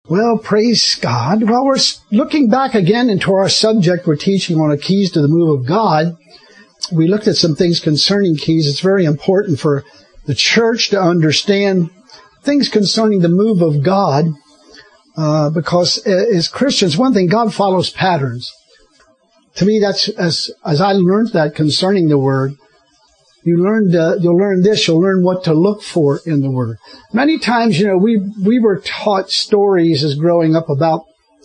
Well, praise God. Well, we're looking back again into our subject. We're teaching on the keys to the move of God. We looked at some things concerning keys. It's very important for the church to understand things concerning the move of God, because as Christians, one thing, God follows patterns. To me, that's as I learned that concerning the Word. You'll learn this. You'll learn what to look for in the Word. Many times, we were taught stories as growing up about,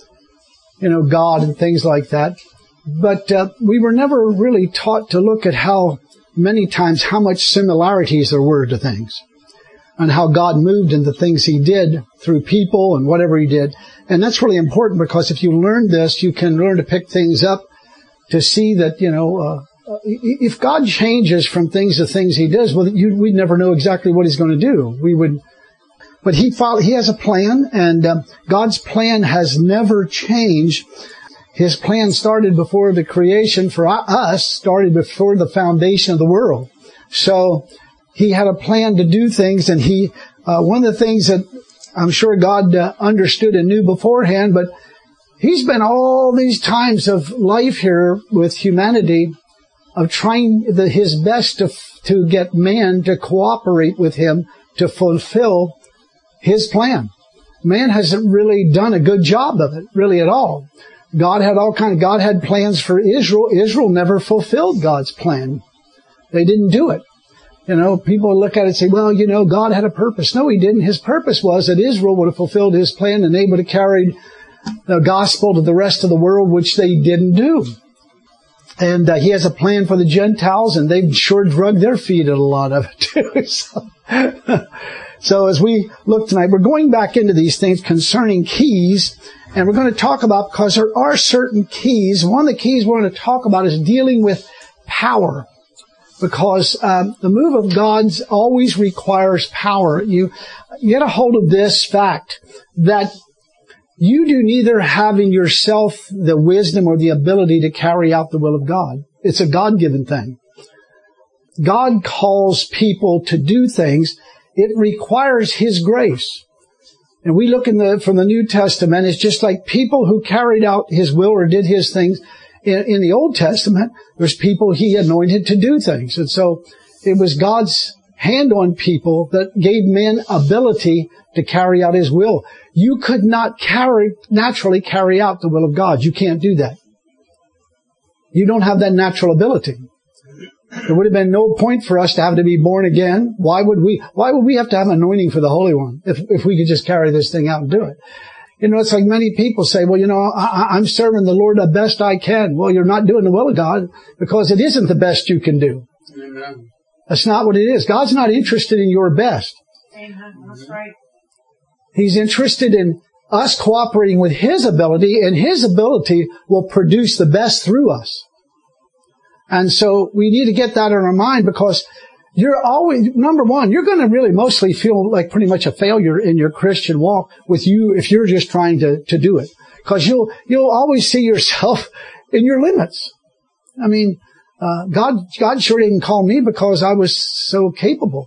God and things like that. But we were never really taught to look at how much similarities there were to things, and how God moved in the things He did through people and whatever He did. And that's really important, because if you learn this, you can learn to pick things up to see that, if God changes from things to things He does, well, we'd never know exactly what He's going to do. But He has a plan, and God's plan has never changed. His plan started before the creation for us, started before the foundation of the world. So He had a plan to do things, and one of the things that I'm sure God understood and knew beforehand, but He's been all these times of life here with humanity, of trying His best to get man to cooperate with Him to fulfill His plan. Man hasn't really done a good job of it, really at all. God had plans for Israel. Israel never fulfilled God's plan. They didn't do it. People look at it and say, well, God had a purpose. No, He didn't. His purpose was that Israel would have fulfilled His plan, and they would have carried the gospel to the rest of the world, which they didn't do. And He has a plan for the Gentiles, and they've sure drugged their feet at a lot of it too. So as we look tonight, we're going back into these things concerning keys, and we're going to talk about, because there are certain keys. One of the keys we're going to talk about is dealing with power, because the move of God always requires power. You get a hold of this fact that you do neither have in yourself the wisdom or the ability to carry out the will of God. It's a God-given thing. God calls people to do things. It requires His grace. And we look from the New Testament, it's just like people who carried out His will or did His things. In the Old Testament, there's people He anointed to do things. And so it was God's hand on people that gave men ability to carry out His will. You could not naturally carry out the will of God. You can't do that. You don't have that natural ability. There would have been no point for us to have to be born again. Why would we have to have an anointing for the Holy One if we could just carry this thing out and do it? It's like many people say, well, I'm serving the Lord the best I can. Well, you're not doing the will of God, because it isn't the best you can do. Amen. That's not what it is. God's not interested in your best. Amen. That's right. He's interested in us cooperating with His ability, and His ability will produce the best through us. And so we need to get that in our mind, because you're always, number one, you're going to really mostly feel like pretty much a failure in your Christian walk with you if you're just trying to do it. Because you'll always see yourself in your limits. I mean, God sure didn't call me because I was so capable.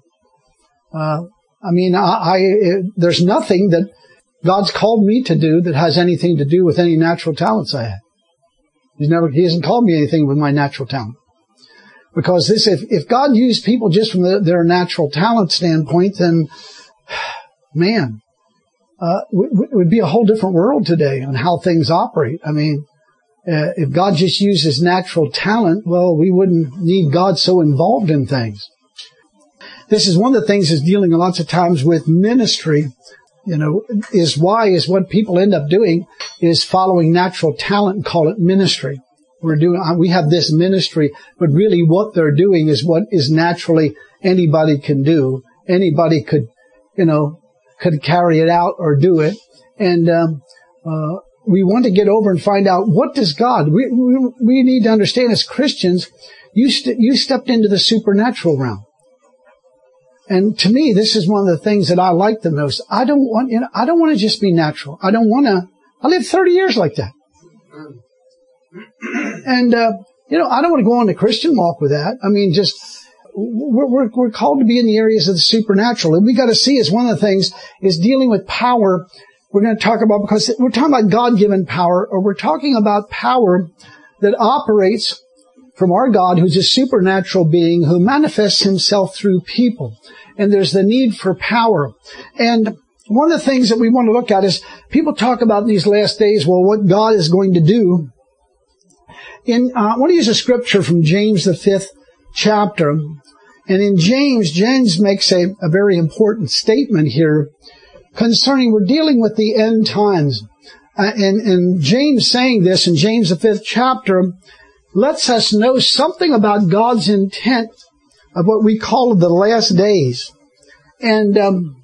There's nothing that God's called me to do that has anything to do with any natural talents I have. He hasn't called me anything with my natural talent. Because if God used people just from their natural talent standpoint, then, man, it would be a whole different world today on how things operate. I mean, if God just used His natural talent, well, we wouldn't need God so involved in things. This is one of the things is dealing lots of times with ministry, is what people end up doing is following natural talent and call it ministry. We have this ministry, but really what they're doing is what is naturally anybody can do. Anybody could carry it out or do it. And, we want to get over and find out, what does God, we need to understand as Christians, you stepped into the supernatural realm. And to me, this is one of the things that I like the most. I don't want to just be natural. I lived 30 years like that. And, I don't want to go on the Christian walk with that. I mean, we're called to be in the areas of the supernatural. And we got to see, as one of the things is dealing with power. we're going to talk about, because we're talking about God-given power, or we're talking about power that operates from our God, who's a supernatural being who manifests himself through people. And there's the need for power. And one of the things that we want to look at is people talk about in these last days, well, what God is going to do. I want to use a scripture from James, the 5th chapter. And in James makes a very important statement here concerning, we're dealing with the end times. And James saying this in James, the 5th chapter, lets us know something about God's intent of what we call the last days. And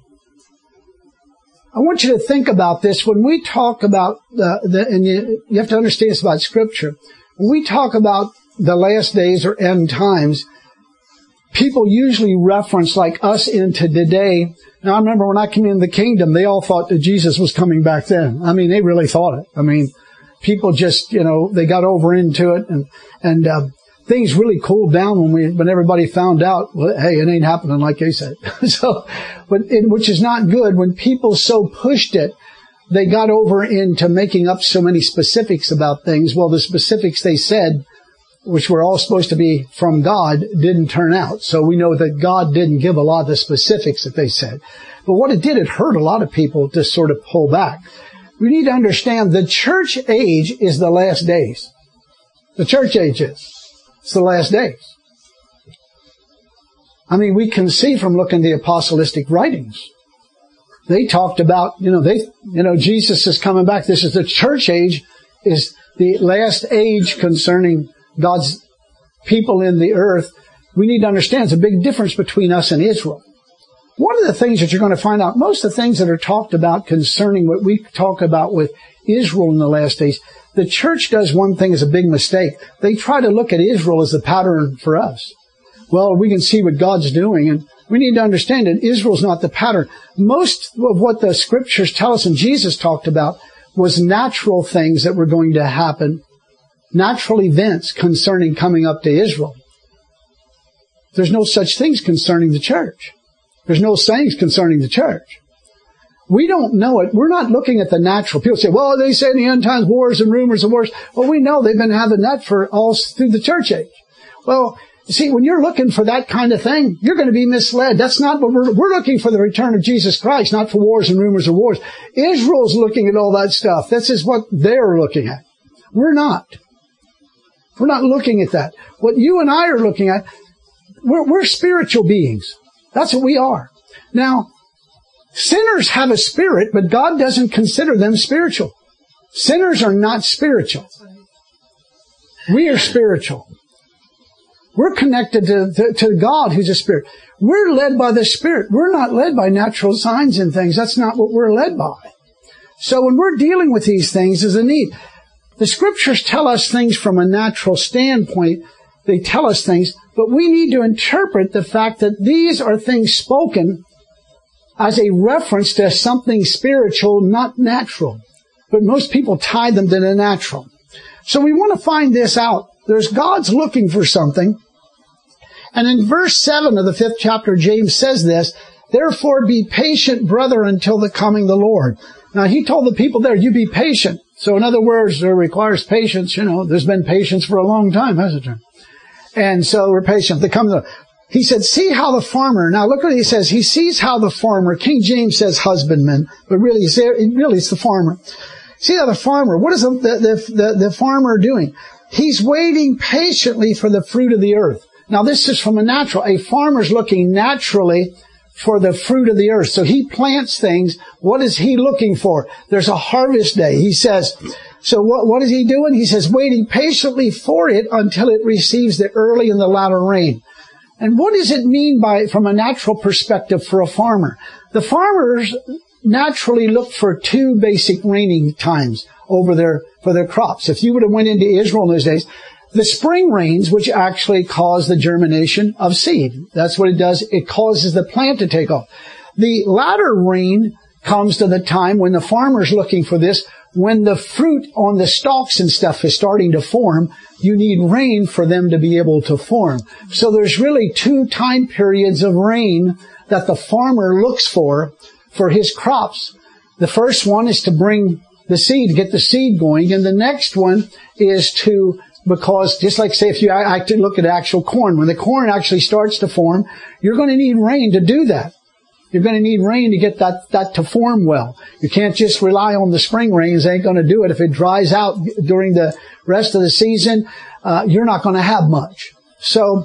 I want you to think about this. When we talk about and you have to understand this about Scripture. When we talk about the last days or end times, people usually reference like us into today. Now, I remember when I came into the kingdom, they all thought that Jesus was coming back then. I mean, they really thought it. I mean, people just, they got over into it, and things really cooled down when everybody found out, well, hey, it ain't happening like they said. Which is not good. When people so pushed it, they got over into making up so many specifics about things. Well, the specifics they said, which were all supposed to be from God, didn't turn out. So we know that God didn't give a lot of the specifics that they said. But what it did, it hurt a lot of people to sort of pull back. We need to understand the church age is the last days. The church age is. It's the last days. I mean, we can see from looking at the apostolic writings. They talked about, Jesus is coming back. This is the church age, is the last age concerning God's people in the earth. We need to understand there's a big difference between us and Israel. One of the things that you're going to find out, most of the things that are talked about concerning what we talk about with Israel in the last days, the church does one thing as a big mistake. They try to look at Israel as the pattern for us. Well, we can see what God's doing, and we need to understand that Israel's not the pattern. Most of what the scriptures tell us and Jesus talked about was natural things that were going to happen, natural events concerning coming up to Israel. There's no such things concerning the church. There's no sayings concerning the church. We don't know it. We're not looking at the natural. People say, well, they say in the end times wars and rumors of wars. Well, we know they've been having that for all through the church age. Well, you see, when you're looking for that kind of thing, you're going to be misled. That's not what we're looking for, the return of Jesus Christ, not for wars and rumors of wars. Israel's looking at all that stuff. This is what they're looking at. We're not. We're not looking at that. What you and I are looking at, we're spiritual beings. That's what we are. Now, sinners have a spirit, but God doesn't consider them spiritual. Sinners are not spiritual. We are spiritual. We're connected to God, who's a spirit. We're led by the Spirit. We're not led by natural signs and things. That's not what we're led by. So when we're dealing with these things, there's a need. The scriptures tell us things from a natural standpoint. They tell us things, but we need to interpret the fact that these are things spoken as a reference to something spiritual, not natural. But most people tie them to the natural. So we want to find this out. There's God's looking for something. And in verse 7 of the 5th chapter, James says this, therefore be patient, brother, until the coming of the Lord. Now, he told the people there, you be patient. So in other words, there requires patience. There's been patience for a long time, hasn't there? And so we're patient. He said, see how the farmer, now look what he says. He sees how the farmer, King James says husbandman, but really it's the farmer. See how the farmer, what is the farmer doing? He's waiting patiently for the fruit of the earth. Now this is from a natural. A farmer's looking naturally for the fruit of the earth. So he plants things. What is he looking for? There's a harvest day. He says, so what is he doing? He says, waiting patiently for it until it receives the early and the latter rain. And what does it mean from a natural perspective for a farmer? The farmers naturally look for two basic raining times for their crops. If you would have went into Israel in those days, the spring rains, which actually cause the germination of seed. That's what it does. It causes the plant to take off. The latter rain comes to the time when the farmer's looking for this. When the fruit on the stalks and stuff is starting to form, you need rain for them to be able to form. So there's really two time periods of rain that the farmer looks for his crops. The first one is to bring the seed, get the seed going. And the next one is because just like say if you look at actual corn, when the corn actually starts to form, you're going to need rain to do that. You're going to need rain to get that to form well. You can't just rely on the spring rains. They ain't going to do it. If it dries out during the rest of the season, you're not going to have much. So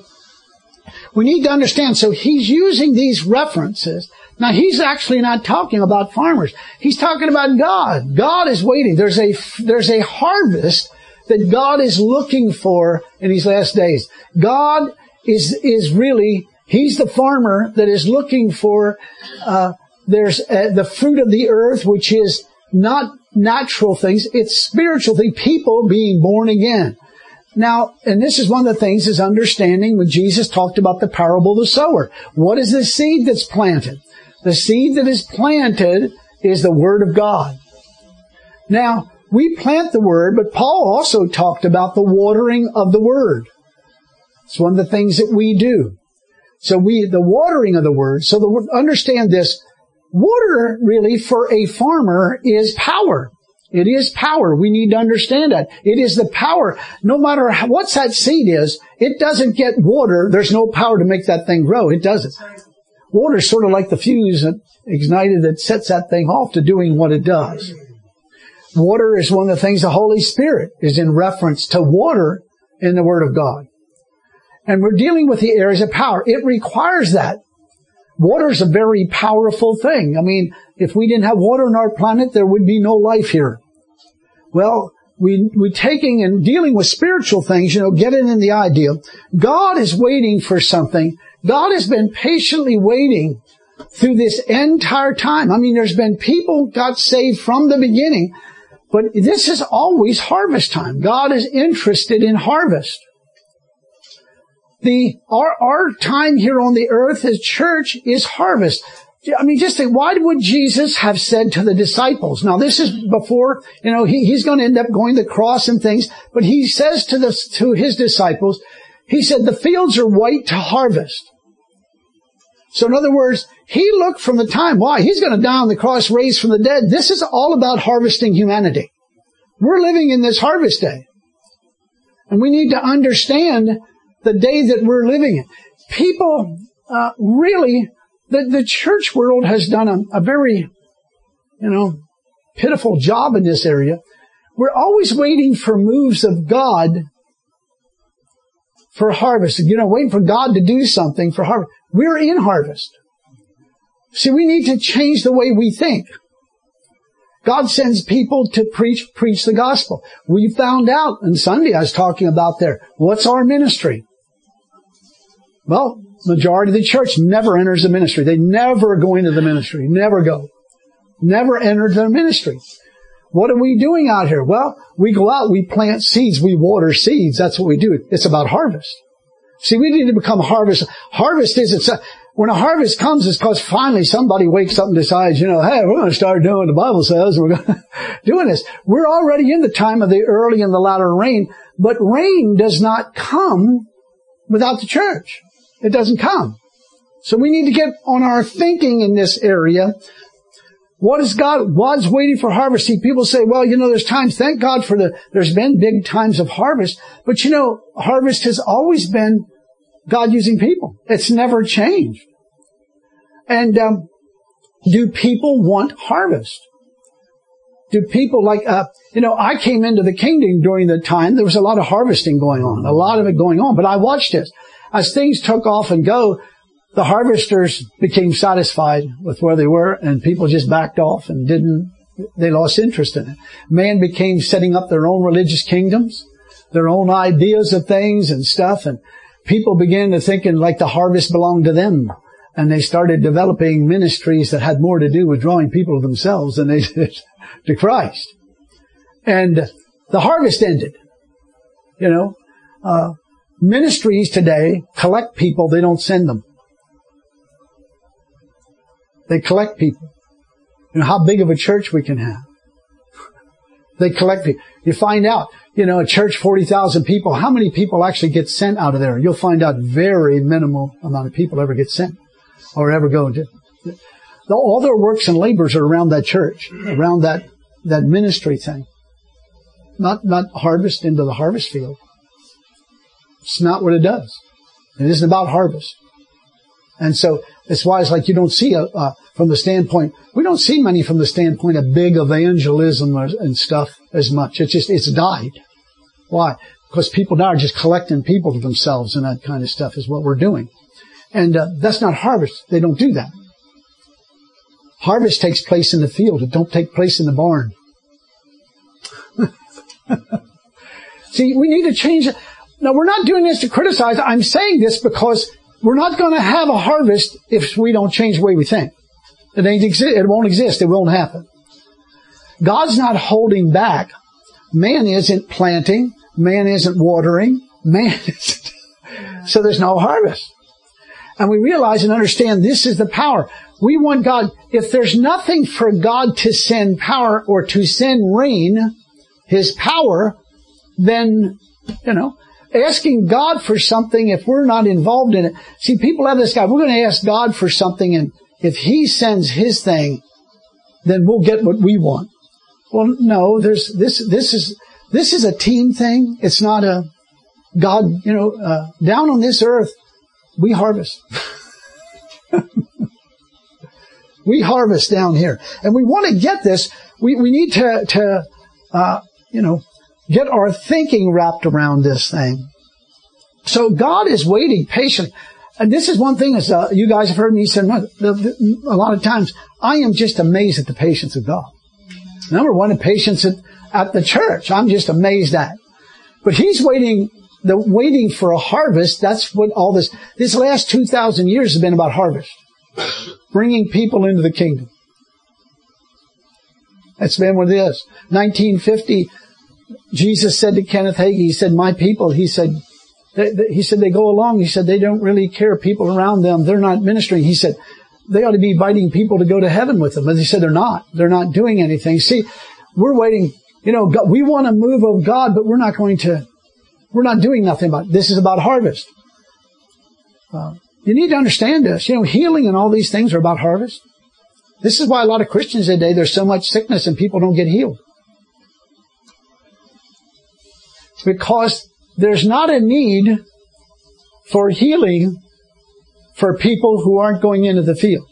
we need to understand. So he's using these references. Now he's actually not talking about farmers. He's talking about God. God is waiting. There's a harvest that God is looking for in these last days. God is really, He's the farmer that is looking for, there's the fruit of the earth, which is not natural things. It's spiritual things, people being born again. Now, and this is one of the things is understanding when Jesus talked about the parable of the sower. What is the seed that's planted? The seed that is planted is the Word of God. Now, we plant the Word, but Paul also talked about the watering of the Word. It's one of the things that we do. So the watering of the Word, understand this, water really for a farmer is power. It is power. We need to understand that. It is the power. No matter what that seed is, it doesn't get water. There's no power to make that thing grow. It doesn't. Water is sort of like the fuse that ignited that sets that thing off to doing what it does. Water is one of the things the Holy Spirit is in reference to water in the Word of God. And we're dealing with the areas of power. It requires that. Water is a very powerful thing. I mean, if we didn't have water on our planet, there would be no life here. Well, we're taking and dealing with spiritual things, getting in the idea. God is waiting for something. God has been patiently waiting through this entire time. I mean, there's been people got saved from the beginning, but this is always harvest time. God is interested in harvest. Our time here on the earth as church is harvest. I mean, just think, why would Jesus have said to the disciples? Now, this is before, he's going to end up going to the cross and things, but he says to his disciples, he said, the fields are white to harvest. So in other words, he looked from the time, why? He's going to die on the cross, raised from the dead. This is all about harvesting humanity. We're living in this harvest day. And we need to understand the day that we're living in. People, really, the church world has done a very, pitiful job in this area. We're always waiting for moves of God for harvest. Waiting for God to do something for harvest. We're in harvest. See, we need to change the way we think. God sends people to preach the gospel. We found out on Sunday I was talking about what's our ministry? Well, majority of the church never enters the ministry. They never go into the ministry. Never go. Never enter the ministry. What are we doing out here? Well, we go out, we plant seeds, we water seeds. That's what we do. It's about harvest. See, we need to become harvest. Harvest isn't, when a harvest comes, it's because finally somebody wakes up and decides, hey, we're going to start doing what the Bible says. We're going to doing this. We're already in the time of the early and the latter rain, but rain does not come without the church. It doesn't come. So we need to get on our thinking in this area. What is God? God's waiting for harvest. See, people say, well, there's times, thank God there's been big times of harvest. But harvest has always been God using people. It's never changed. And, do people want harvest? Do people I came into the kingdom during the time, there was a lot of harvesting going on, a lot of it going on, but I watched this. As things took off and go, the harvesters became satisfied with where they were, and people just backed off and they lost interest in it. Man became setting up their own religious kingdoms, their own ideas of things and stuff, and people began to thinking like the harvest belonged to them. And they started developing ministries that had more to do with drawing people to themselves than they did to Christ. And the harvest ended. Ministries today collect people, they don't send them. They collect people. How big of a church we can have. They collect people. You find out, a church, 40,000 people, how many people actually get sent out of there? You'll find out very minimal amount of people ever get sent or ever go into. all their works and labors are around that church, around that ministry thing. Not harvest into the harvest field. It's not what it does. It isn't about harvest. And so that's why it's like you don't see from the standpoint, we don't see many from the standpoint of big evangelism and stuff as much. It's died. Why? Because people now are just collecting people to themselves and that kind of stuff is what we're doing. And that's not harvest. They don't do that. Harvest takes place in the field. It don't take place in the barn. See, we need to change it. Now, we're not doing this to criticize. I'm saying this because we're not going to have a harvest if we don't change the way we think. It won't exist. It won't happen. God's not holding back. Man isn't planting. Man isn't watering. Man isn't. So there's no harvest. And we realize and understand this is the power. We want God, if there's nothing for God to send power or to send rain, His power, then, asking God for something if we're not involved in it. See, people have this guy, we're going to ask God for something, and if He sends His thing, then we'll get what we want. Well, no, this is a team thing. It's not a God, down on this earth, we harvest. We harvest down here. And we want to get this. We need to get our thinking wrapped around this thing. So God is waiting patient. And this is one thing, as you guys have heard me say a lot of times, I am just amazed at the patience of God. Number one, the patience at the church. I'm just amazed at. But He's waiting for a harvest. That's what all this last 2,000 years has been about harvest. Bringing people into the kingdom. That's been what it is. 1950, Jesus said to Kenneth Hagin, He said, my people, He said, they go along. He said, they don't really care people around them. They're not ministering. He said, they ought to be inviting people to go to heaven with them. But he said, they're not. They're not doing anything. See, we're waiting. God, we want a move of God, but we're not doing nothing about it. This is about harvest. You need to understand this. Healing and all these things are about harvest. This is why a lot of Christians today, there's so much sickness and people don't get healed. Because there's not a need for healing for people who aren't going into the field.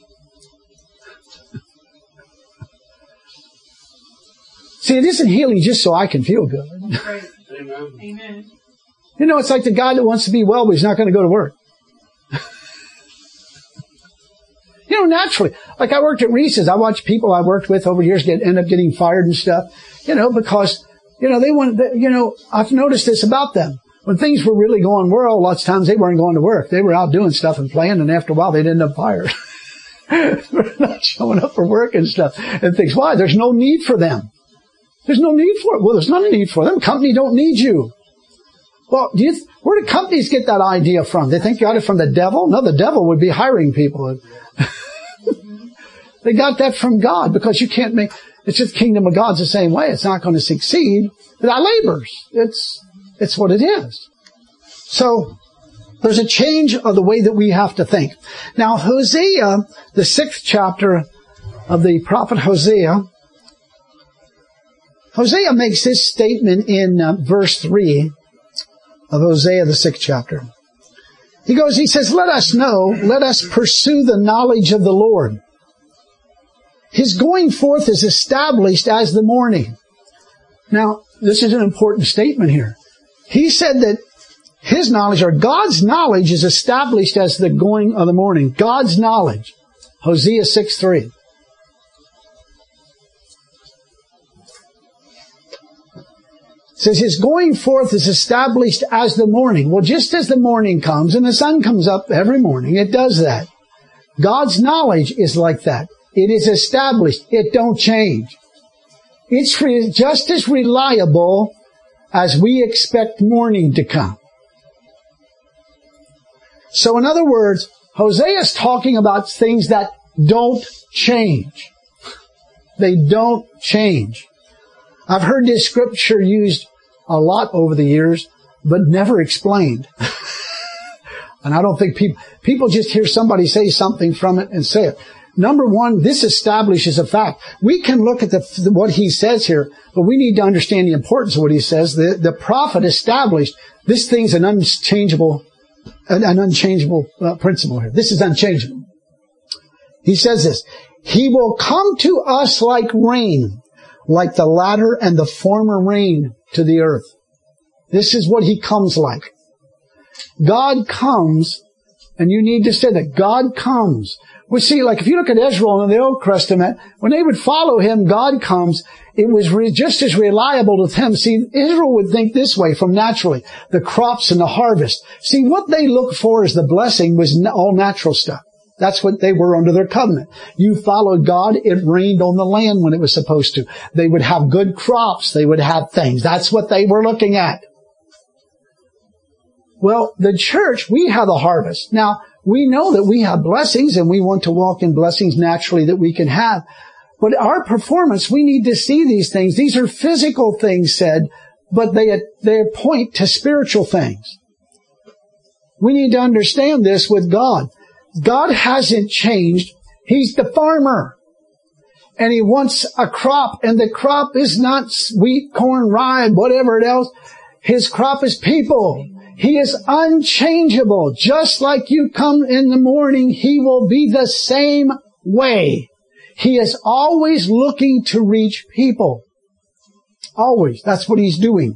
See, it isn't healing just so I can feel good. Right. Amen. It's like the guy that wants to be well, but he's not going to go to work. Naturally. Like I worked at Reese's. I watched people I worked with over years end up getting fired and stuff, because, they want, I've noticed this about them. When things were really going well, lots of times they weren't going to work. They were out doing stuff and playing, and after a while they'd end up fired. They're not showing up for work and stuff. And things, why? There's no need for them. There's no need for it. Well, there's not a need for them. Company don't need you. Well, where do companies get that idea from? They think you got it from the devil? No, the devil would be hiring people. They got that from God, because you can't it's just the kingdom of God's the same way. It's not going to succeed without labors. It's what it is. So, there's a change of the way that we have to think. Now, Hosea, the 6th chapter of the prophet Hosea makes this statement in verse 3 of Hosea, the 6th chapter. He says, let us pursue the knowledge of the Lord. His going forth is established as the morning. Now, this is an important statement here. He said that His knowledge, or God's knowledge, is established as the going of the morning. God's knowledge. Hosea 6:3. It says His going forth is established as the morning. Well, just as the morning comes, and the sun comes up every morning, it does that. God's knowledge is like that. It is established. It don't change. It's just as reliable as we expect morning to come. So in other words, Hosea is talking about things that don't change. They don't change. I've heard this scripture used a lot over the years, but never explained. And I don't think people just hear somebody say something from it and say it. Number one, this establishes a fact. We can look at what he says here, but we need to understand the importance of what he says. The prophet established this thing's an unchangeable principle here. This is unchangeable. He says this, he will come to us like rain, like the latter and the former rain to the earth. This is what he comes like. God comes, and you need to say that God comes. We see, like if you look at Israel in the Old Testament, when they would follow him, God comes. It was just as reliable to them. See, Israel would think this way from naturally, the crops and the harvest. See, what they looked for as the blessing was all natural stuff. That's what they were under their covenant. You followed God, it rained on the land when it was supposed to. They would have good crops. They would have things. That's what they were looking at. Well, the church, we have a harvest. Now, we know that we have blessings and we want to walk in blessings naturally that we can have. But our performance, we need to see these things. These are physical things said, but they point to spiritual things. We need to understand this with God. God hasn't changed. He's the farmer. And he wants a crop, and the crop is not wheat, corn, rye, whatever else. His crop is people. He is unchangeable. Just like you come in the morning, he will be the same way. He is always looking to reach people. Always. That's what he's doing.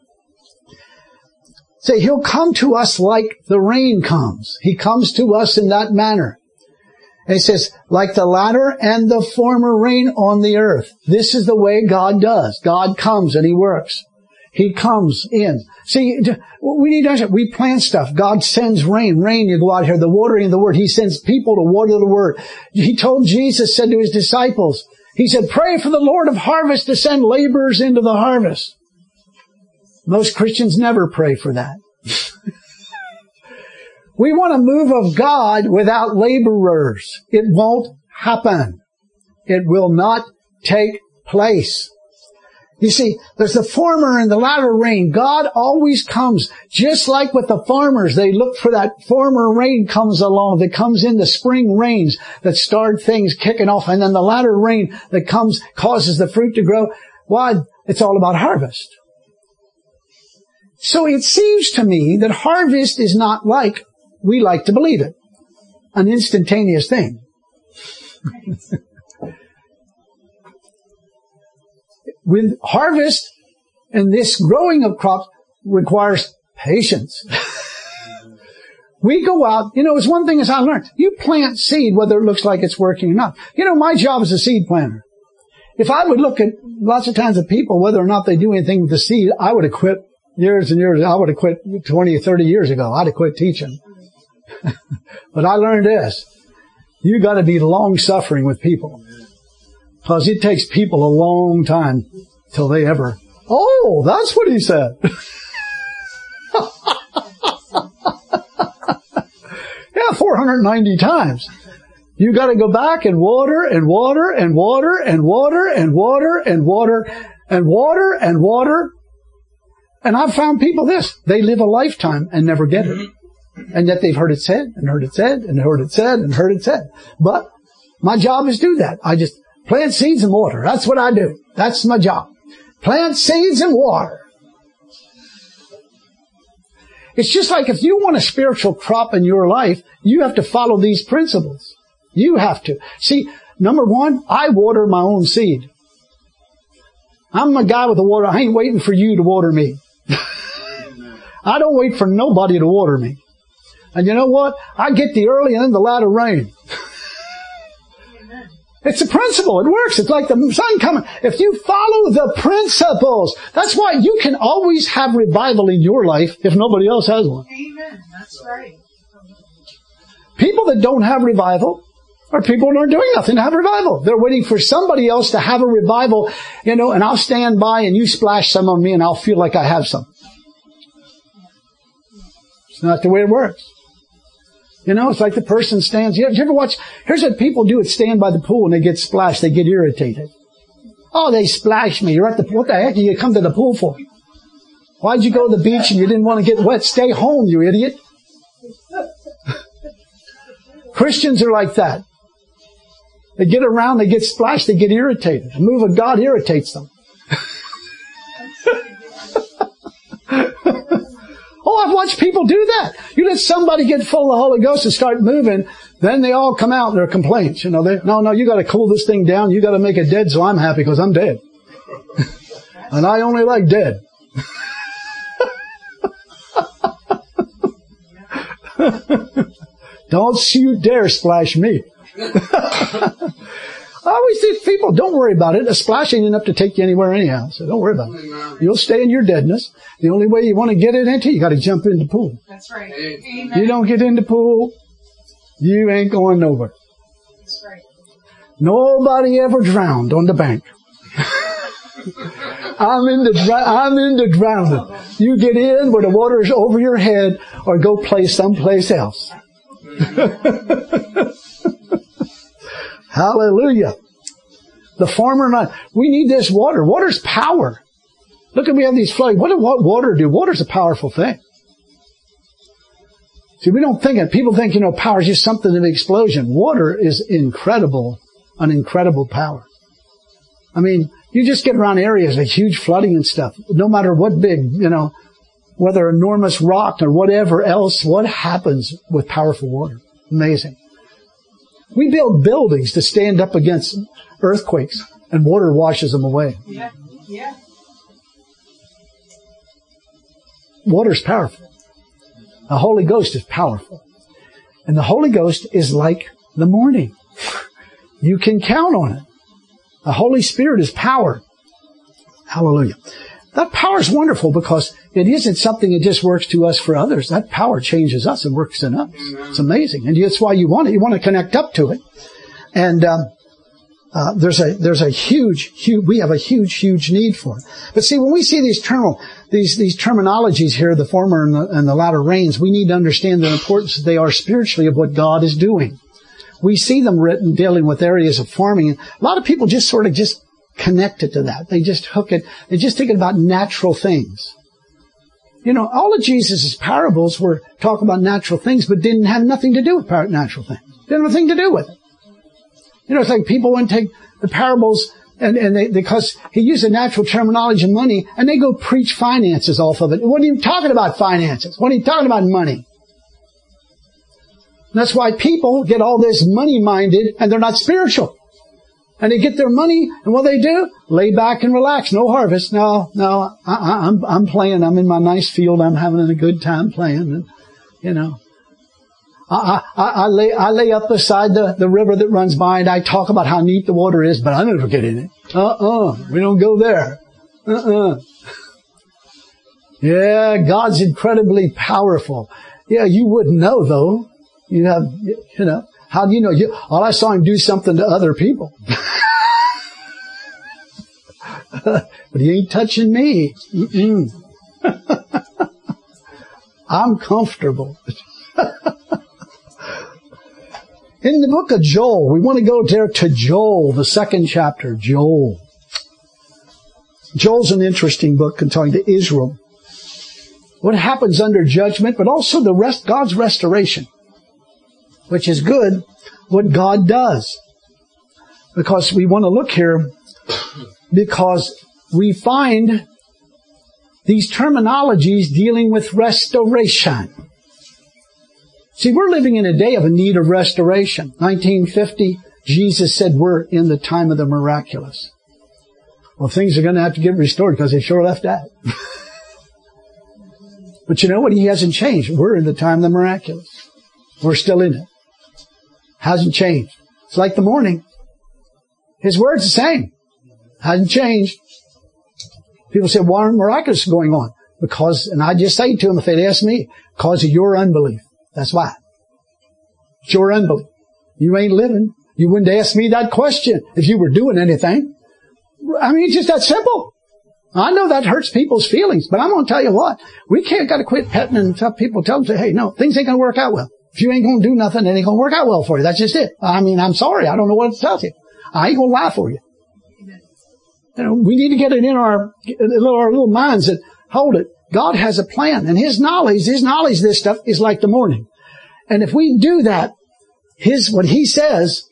Say, he'll come to us like the rain comes. He comes to us in that manner. And he says, like the latter and the former rain on the earth. This is the way God does. God comes and he works. He comes in. See, we need to understand, we plant stuff. God sends rain. Rain, you go out here, the watering of the word. He sends people to water the word. He told Jesus, said to his disciples, he said, pray for the Lord of harvest to send laborers into the harvest. Most Christians never pray for that. We want a move of God without laborers. It won't happen. It will not take place. You see, there's the former and the latter rain. God always comes, just like with the farmers. They look for that former rain comes along, that comes in the spring rains that start things kicking off, and then the latter rain that comes causes the fruit to grow. Why? It's all about harvest. So it seems to me that harvest is not like we like to believe it, an instantaneous thing. With harvest and this growing of crops requires patience. We go out, it's one thing as I learned. You plant seed whether it looks like it's working or not. My job is a seed planter. If I would look at lots of times of people, whether or not they do anything with the seed, I would have quit years and years. I would have quit 20 or 30 years ago. I'd have quit teaching. But I learned this. You got to be long-suffering with people. Because it takes people a long time till they ever, oh, that's what he said. Yeah, 490 times. You got to go back and water and water and water and water and water and water and water and water. And I've found people they live a lifetime and never get it. And yet they've heard it said and heard it said and heard it said and heard it said. But my job is to do that. I just plant seeds and water. That's what I do. That's my job. Plant seeds and water. It's just like if you want a spiritual crop in your life, you have to follow these principles. You have to. See, number one, I water my own seed. I'm a guy with the water. I ain't waiting for you to water me. I don't wait for nobody to water me. And you know what? I get the early and then the latter rain. It's a principle. It works. It's like the sun coming. If you follow the principles, that's why you can always have revival in your life if nobody else has one. Amen. That's right. People that don't have revival are people that aren't doing nothing to have revival. They're waiting for somebody else to have a revival, and I'll stand by and you splash some on me and I'll feel like I have some. It's not the way it works. It's like the person stands. You ever watch? Here's what people do: stand by the pool and they get splashed. They get irritated. Oh, they splashed me. You're at what the heck do you come to the pool for? Why'd you go to the beach and you didn't want to get wet? Stay home, you idiot. Christians are like that. They get around, they get splashed, they get irritated. The move of God irritates them. Oh, I've watched people do that. You let somebody get full of the Holy Ghost and start moving, then they all come out, their complaints. You know, no, you got to cool this thing down. You got to make it dead so I'm happy because I'm dead. And I only like dead. Don't you dare splash me. I always think people, don't worry about it. A splash ain't enough to take you anywhere anyhow. So don't worry about it. You'll stay in your deadness. The only way you want to get it into, you got to jump in the pool. That's right. Amen. You don't get in the pool, you ain't going nowhere. That's right. Nobody ever drowned on the bank. I'm into drowning. You get in where the water is over your head or go play someplace else. Hallelujah. The farmer and I, we need this water. Water's power. Look at, we have these floods. What does water do? Water's a powerful thing. See, we don't think it. People think, power is just something of an explosion. Water is incredible, an incredible power. I mean, you just get around areas of huge flooding and stuff. No matter what big, whether enormous rock or whatever else, what happens with powerful water? Amazing. We build buildings to stand up against earthquakes, and water washes them away. Yeah. Yeah. Water's powerful. The Holy Ghost is powerful. And the Holy Ghost is like the morning. You can count on it. The Holy Spirit is power. Hallelujah. That power is wonderful because it isn't something that just works to us for others. That power changes us and works in us. It's amazing. And that's why you want it. You want to connect up to it. And there's a huge, we have a huge need for it. But see, when we see these terminologies here, the former and the latter rains, we need to understand the importance that they are spiritually of what God is doing. We see them written dealing with areas of farming. And a lot of people just sort of just connect it to that. They just hook it. They just think about natural things. All of Jesus' parables were talking about natural things, but didn't have nothing to do with natural things. Didn't have a thing to do with it. It's like people wouldn't take the parables and because he used a natural terminology of money, and they go preach finances off of it. What are you talking about finances? What are you talking about money? That's why people get all this money-minded, and they're not spiritual. And they get their money, and what they do? Lay back and relax. No harvest. No, I'm playing. I'm in my nice field. I'm having a good time playing. And, I lay up beside the river that runs by, and I talk about how neat the water is, but I never get in it. We don't go there. Yeah, God's incredibly powerful. Yeah, you wouldn't know though. You have, how do you know? All I saw him do something to other people. But he ain't touching me. I'm comfortable. In the book of Joel, we want to go there to Joel, the 2nd chapter, Joel. Joel's an interesting book concerning to Israel. What happens under judgment, but also God's restoration, which is good, what God does. Because we want to look here, because we find these terminologies dealing with restoration. See, we're living in a day of a need of restoration. 1950, Jesus said we're in the time of the miraculous. Well, things are going to have to get restored because they sure left that. But you know what? He hasn't changed. We're in the time of the miraculous. We're still in it. Hasn't changed. It's like the morning. His word's the same. Hasn't changed. People say, why aren't miraculous going on? Because, and I just say to them, if they'd ask me, because of your unbelief. That's why. It's your unbelief. You ain't living. You wouldn't ask me that question if you were doing anything. I mean, it's just that simple. I know that hurts people's feelings, but I'm going to tell you what. We got to quit petting and tell people, say, hey, no, things ain't going to work out well. If you ain't going to do nothing, it ain't going to work out well for you. That's just it. I mean, I'm sorry. I don't know what to tell you. I ain't going to lie for you. We need to get it in our little minds that, hold it, God has a plan. And His knowledge, this stuff is like the morning. And if we do that, what He says,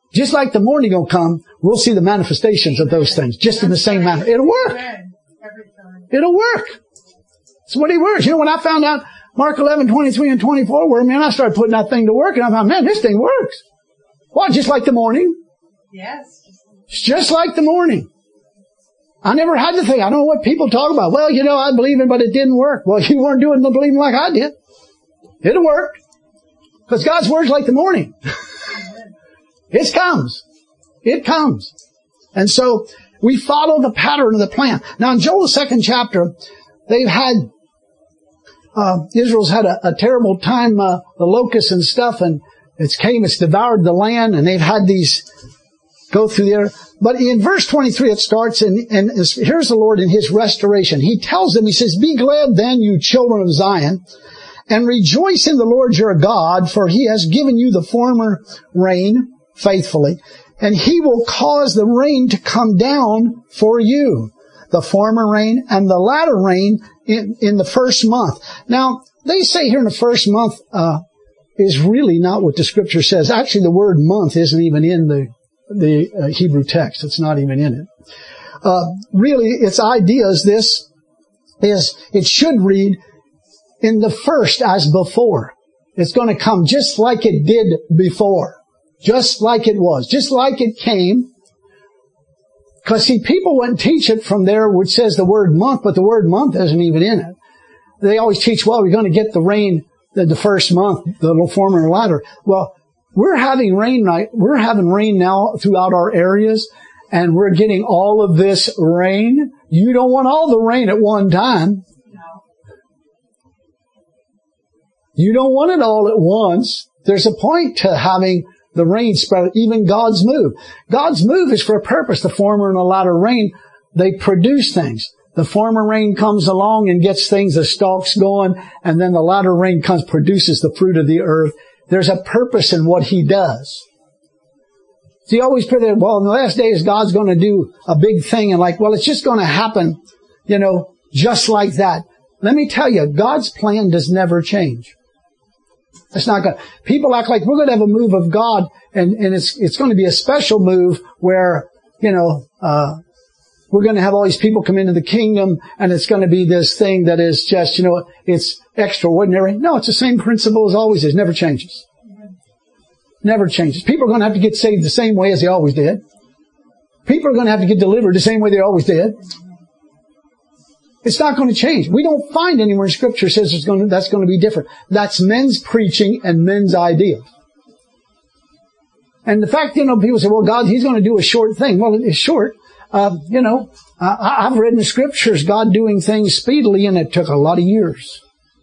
just like the morning will come, we'll see the manifestations of those things, just in the same manner. It'll work. It'll work. It's what He works. You know, when I found out Mark 11:23 and 24 were, man, I started putting that thing to work, and I thought, man, this thing works. Well, just like the morning. Yes. It's just like the morning. I never had to think. I don't know what people talk about. Well, you know, I believe it, but it didn't work. Well, you weren't doing the believing like I did. It'll work. Because God's word's like the morning. It comes. It comes. And so we follow the pattern of the plan. Now in Joel's 2nd chapter, they've had, Israel's had a terrible time, the locusts and stuff, and it's devoured the land, and they've had these go through there. But in verse 23 it starts, and here's the Lord in His restoration. He tells them, He says, "Be glad then, you children of Zion, and rejoice in the Lord your God, for He has given you the former rain faithfully, and He will cause the rain to come down for you, the former rain and the latter rain in the first month." Now, they say here in the first month is really not what the Scripture says. Actually, the word month isn't even in the Hebrew text. It's not even in it. Really, its idea is this, it should read, in the first as before. It's going to come just like it did before. Just like it was. Just like it came. Because see, people wouldn't teach it from there which says the word month, but the word month isn't even in it. They always teach, well, we're going to get the rain the first month, the former and latter. Well, we're having rain now throughout our areas, and we're getting all of this rain. You don't want all the rain at one time. No. You don't want it all at once. There's a point to having the rain spread, even God's move. God's move is for a purpose. The former and the latter rain, they produce things. The former rain comes along and gets things, the stalks going, and then the latter rain comes, produces the fruit of the earth. There's a purpose in what He does. So you always put it, well, in the last days, God's going to do a big thing, and like, well, it's just going to happen, just like that. Let me tell you, God's plan does never change. It's not going. People act like we're going to have a move of God, and it's going to be a special move where we're going to have all these people come into the kingdom, and it's going to be this thing that is just it's extraordinary. No, it's the same principle as always is. Never changes. Never changes. People are going to have to get saved the same way as they always did. People are going to have to get delivered the same way they always did. It's not going to change. We don't find anywhere in Scripture says that's going to be different. That's men's preaching and men's ideas. And the fact, people say, well, God, He's going to do a short thing. Well, it's short. I've read in the Scriptures God doing things speedily, and it took a lot of years.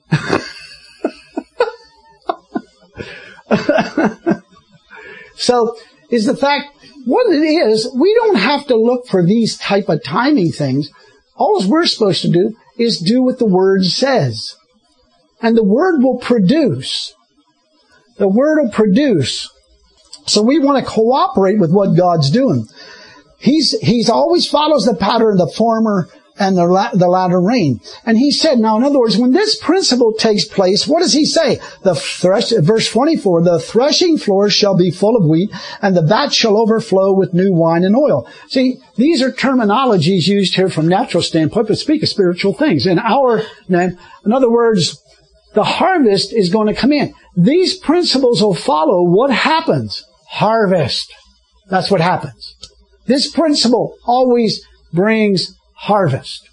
So, is the fact, what it is, we don't have to look for these type of timing things. All we're supposed to do is do what the Word says. And the Word will produce. The Word will produce. So we want to cooperate with what God's doing. He's always follows the pattern of the former and the latter rain. And He said, now in other words, when this principle takes place, what does He say? Verse 24, the threshing floor shall be full of wheat, and the vat shall overflow with new wine and oil. See, these are terminologies used here from natural standpoint, but speak of spiritual things. In other words, the harvest is going to come in. These principles will follow what happens. Harvest. That's what happens. This principle always brings harvest.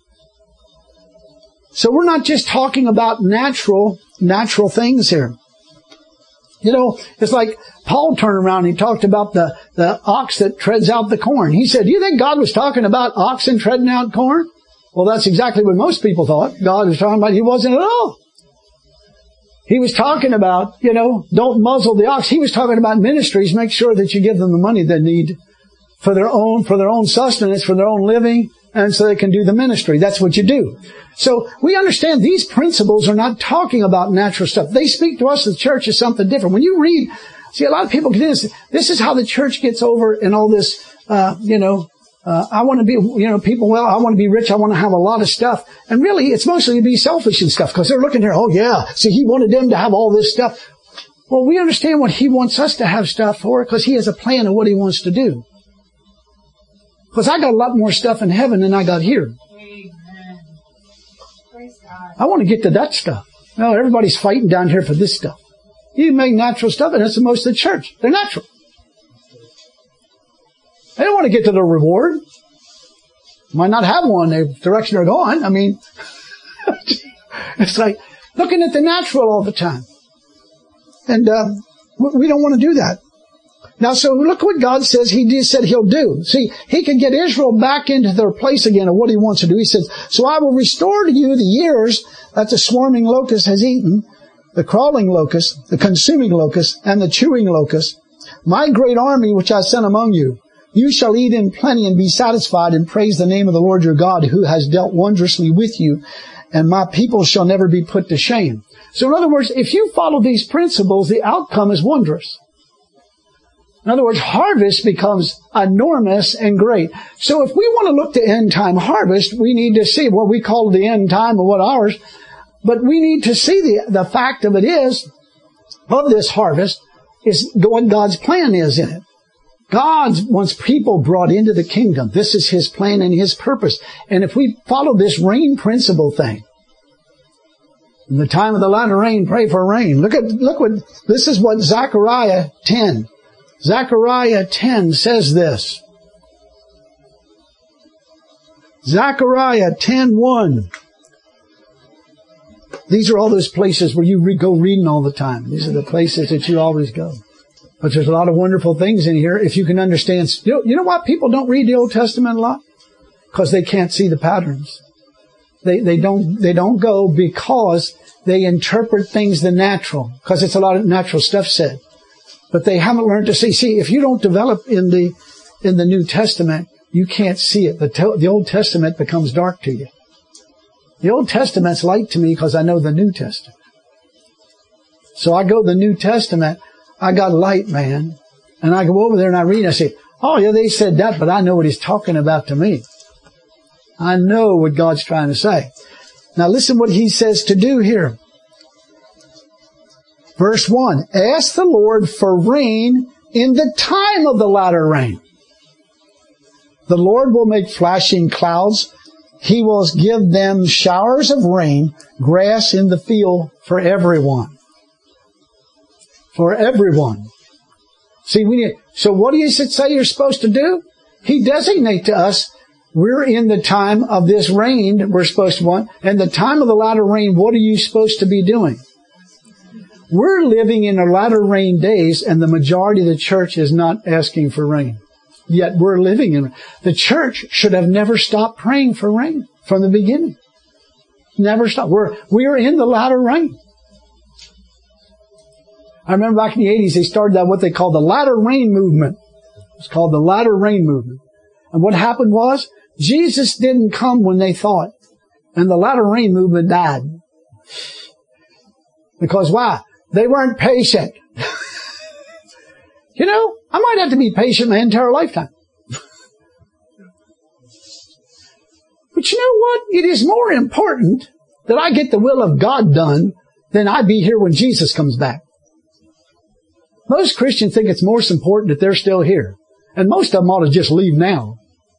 So we're not just talking about natural things here. It's like Paul turned around and he talked about the ox that treads out the corn. He said, do you think God was talking about oxen treading out corn? Well, that's exactly what most people thought. God was talking about. He wasn't at all. He was talking about, don't muzzle the ox. He was talking about ministries. Make sure that you give them the money they need for their own sustenance, for their own living, and so they can do the ministry. That's what you do. So we understand these principles are not talking about natural stuff. They speak to us, the church, is something different. When you read, see, a lot of people get this. This is how the church gets over in all this, I want to be, people, I want to be rich. I want to have a lot of stuff. And really, it's mostly to be selfish and stuff, because they're looking here, oh yeah, see, He wanted them to have all this stuff. Well, we understand what He wants us to have stuff for because He has a plan of what He wants to do. Because I got a lot more stuff in heaven than I got here. Amen. Praise God. I want to get to that stuff. No, everybody's fighting down here for this stuff. You make natural stuff, and that's the most of the church. They're natural. They don't want to get to the reward. Might not have one, the direction they're going. I mean, it's like looking at the natural all the time. And we don't want to do that. Now, so look what God says He said He'll do. See, He can get Israel back into their place again of what He wants to do. He says, so I will restore to you the years that the swarming locust has eaten, the crawling locust, the consuming locust, and the chewing locust, my great army which I sent among you. You shall eat in plenty and be satisfied and praise the name of the Lord your God who has dealt wondrously with you, and my people shall never be put to shame. So in other words, if you follow these principles, the outcome is wondrous. In other words, harvest becomes enormous and great. So if we want to look to end time harvest, we need to see what we call the end time and what ours. But we need to see the fact of it is, of this harvest, is what God's plan is in it. God wants people brought into the kingdom. This is His plan and His purpose. And if we follow this rain principle thing, in the time of the latter rain, pray for rain. This is what Zechariah 10. Zechariah 10 says this. Zechariah 10:1. These are all those places where you go reading all the time. These are the places that you always go. But there's a lot of wonderful things in here if you can understand. You know why people don't read the Old Testament a lot? Because they can't see the patterns. They don't go because they interpret things the natural. Because it's a lot of natural stuff said. But they haven't learned to see. See, if you don't develop in the New Testament, you can't see it. The Old Testament becomes dark to you. The Old Testament's light to me because I know the New Testament. So I go to the New Testament, I got light, man. And I go over there and I read and I say, oh yeah, they said that, but I know what He's talking about to me. I know what God's trying to say. Now listen what He says to do here. Verse 1, ask the Lord for rain in the time of the latter rain. The Lord will make flashing clouds. He will give them showers of rain, grass in the field for everyone. For everyone. See, so what do you say you're supposed to do? He designate to us, we're in the time of this rain that we're supposed to want, and the time of the latter rain, what are you supposed to be doing? We're living in the latter rain days, and the majority of the church is not asking for rain. Yet we're living in it. The church should have never stopped praying for rain from the beginning. Never stopped. We're in the latter rain. I remember back in the 80s, they started that what they called the latter rain movement. It's called the latter rain movement. And what happened was, Jesus didn't come when they thought. And the latter rain movement died. Because why? They weren't patient. You know, I might have to be patient my entire lifetime. But you know what? It is more important that I get the will of God done than I be here when Jesus comes back. Most Christians think it's more important that they're still here. And most of them ought to just leave now.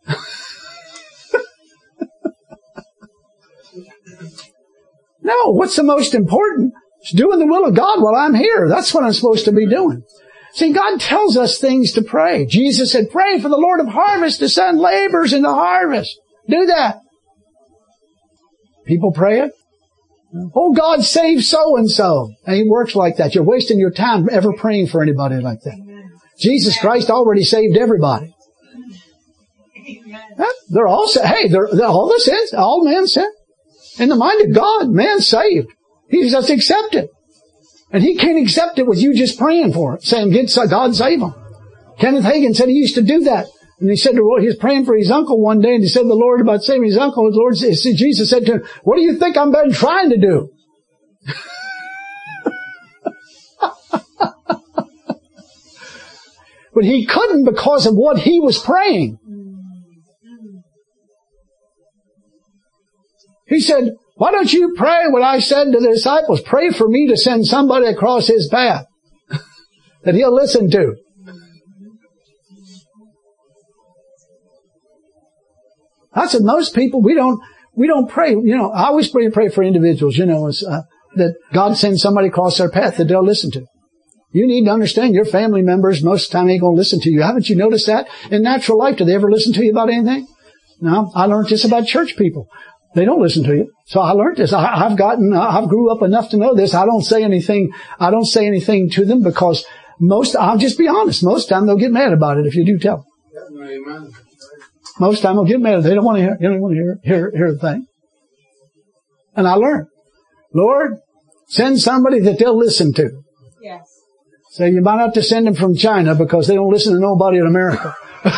No, what's the most important? It's doing the will of God while I'm here. That's what I'm supposed to be doing. See, God tells us things to pray. Jesus said, pray for the Lord of harvest to send laborers into harvest. Do that. People pray it. Oh, God, save so-and-so. And He works like that. You're wasting your time ever praying for anybody like that. Amen. Jesus Christ already saved everybody. Amen. They're all all men sin. In the mind of God, man's saved. He just accept it. And He can't accept it with you just praying for it, saying, God save him. Kenneth Hagin said he used to do that. And he said, he was praying for his uncle one day, and he said to the Lord about saving his uncle. And the Lord, Jesus said to him, what do you think I've been trying to do? But he couldn't because of what he was praying. He said, why don't you pray what I said to the disciples? Pray for me to send somebody across his path. that He'll listen to. I said, most people, we don't pray. I always pray for individuals, that God sends somebody across their path that they'll listen to. You need to understand your family members most of the time ain't going to listen to you. Haven't you noticed that? In natural life, do they ever listen to you about anything? No. I learned this about church people. They don't listen to you. So I learned this. I've grew up enough to know this. I don't say anything to them because I'll just be honest, most of the time they'll get mad about it if you do tell them. Amen. Most of the time they'll get mad. They don't want to hear the thing. And I learned, Lord, send somebody that they'll listen to. Yes. So you might have to send them from China because they don't listen to nobody in America.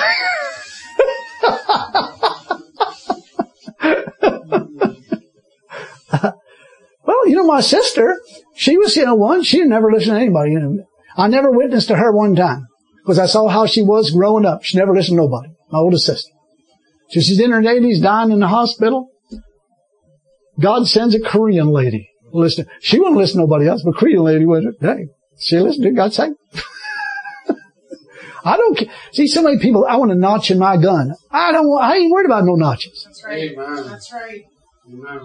Well, my sister, she was, one, she never listened to anybody. I never witnessed to her one time because I saw how she was growing up. She never listened to nobody. My oldest sister. So she's in her 80s, dying in the hospital. God sends a Korean lady. Listen, she wouldn't listen to nobody else, but Korean lady would. Hey, she listened to God say. I don't care. See, so many people, I want a notch in my gun. I ain't worried about no notches. That's right. Amen. That's right. Amen.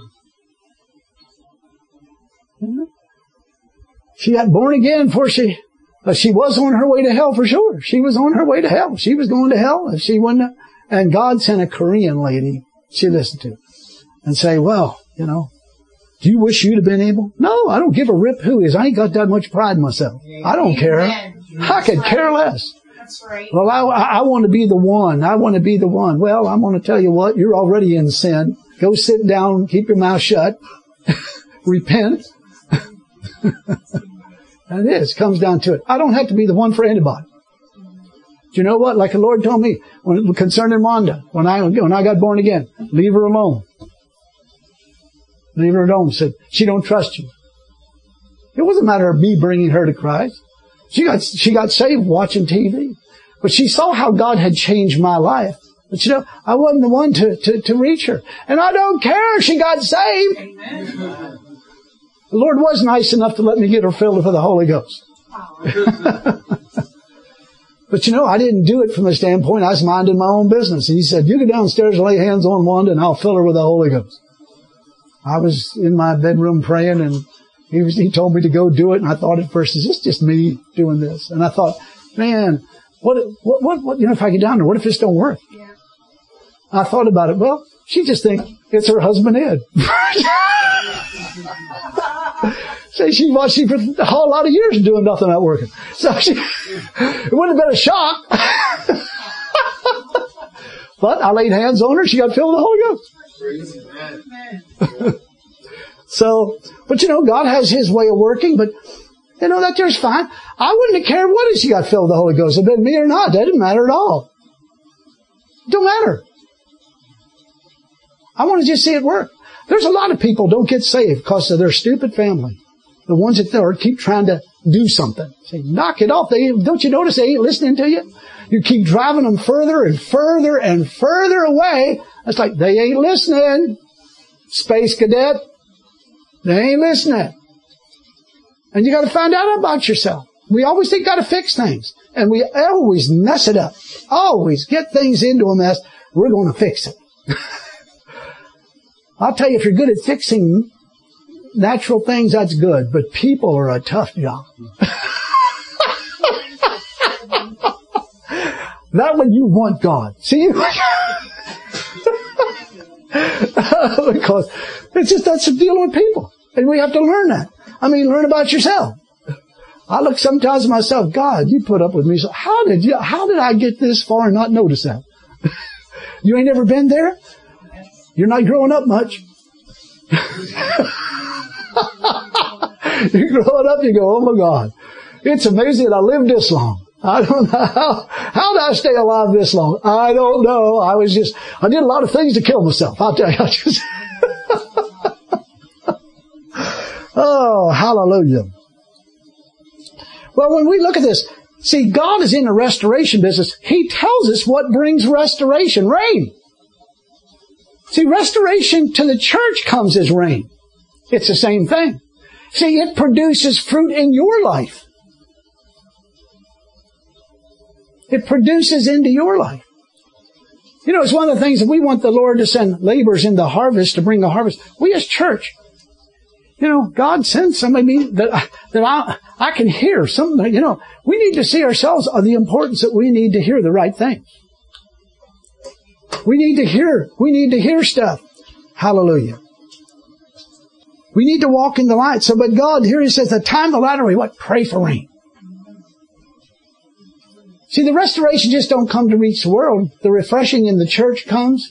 She got born again before she was on her way to hell for sure. She was on her way to hell. She was going to hell if she wouldn't. And God sent a Korean lady she listened to and say, well, do you wish you'd have been able? No, I don't give a rip who is. I ain't got that much pride in myself. I don't care. I could care less. That's right. Well, I want to be the one. I want to be the one. Well, I'm going to tell you what. You're already in sin. Go sit down. Keep your mouth shut. Repent. And it is. Comes down to it. I don't have to be the one for anybody. Do you know what? Like the Lord told me concerning Wanda, when I got born again, leave her alone. Leave her alone. Said, she don't trust you. It wasn't a matter of me bringing her to Christ. She got saved watching TV. But she saw how God had changed my life. But I wasn't the one to reach her. And I don't care. She got saved. Amen. The Lord was nice enough to let me get her filled with the Holy Ghost. But I didn't do it from the standpoint I was minding my own business. And He said, you go downstairs and lay hands on Wanda and I'll fill her with the Holy Ghost. I was in my bedroom praying and he told me to go do it. And I thought at first, is this just me doing this? And I thought, man, what, if I get down there, what if this don't work? Yeah. I thought about it. Well, she just think it's her husband Ed. So she watched for a whole lot of years doing nothing not working. So it wouldn't have been a shock. But I laid hands on her. She got filled with the Holy Ghost. So, but God has His way of working, but that there's fine. I wouldn't have cared what if she got filled with the Holy Ghost. If it had been me or not. That didn't matter at all. It don't matter. I want to just see it work. There's a lot of people don't get saved because of their stupid family. The ones that keep trying to do something. Say, knock it off. Don't you notice they ain't listening to you? You keep driving them further and further and further away. It's like they ain't listening. Space cadet. They ain't listening. And you got to find out about yourself. We always think got to fix things. And we always mess it up. Always get things into a mess. We're going to fix it. I'll tell you, if you're good at fixing natural things, that's good. But people are a tough job. That one you want God. See? Because that's dealing with people. And we have to learn that. Learn about yourself. I look sometimes at myself, God, you put up with me. So how did I get this far and not notice that? You ain't never been there? You're not growing up much. You're growing up, you go, oh my God. It's amazing that I lived this long. I don't know how did I stay alive this long? I don't know. I did a lot of things to kill myself. I'll tell you. Oh, hallelujah. Well, when we look at this, see, God is in the restoration business. He tells us what brings restoration. Rain. See, restoration to the church comes as rain. It's the same thing. See, it produces fruit in your life. It produces into your life. You know, it's one of the things that we want the Lord to send laborers in the harvest to bring a harvest. We as church, you know, God sends somebody that I can hear something. You know, we need to see ourselves of the importance that we need to hear the right things. We need to hear stuff. Hallelujah. We need to walk in the light. So, but God, here He says, the time, the latter, what? Pray for rain. See, the restoration just don't come to reach the world. The refreshing in the church comes.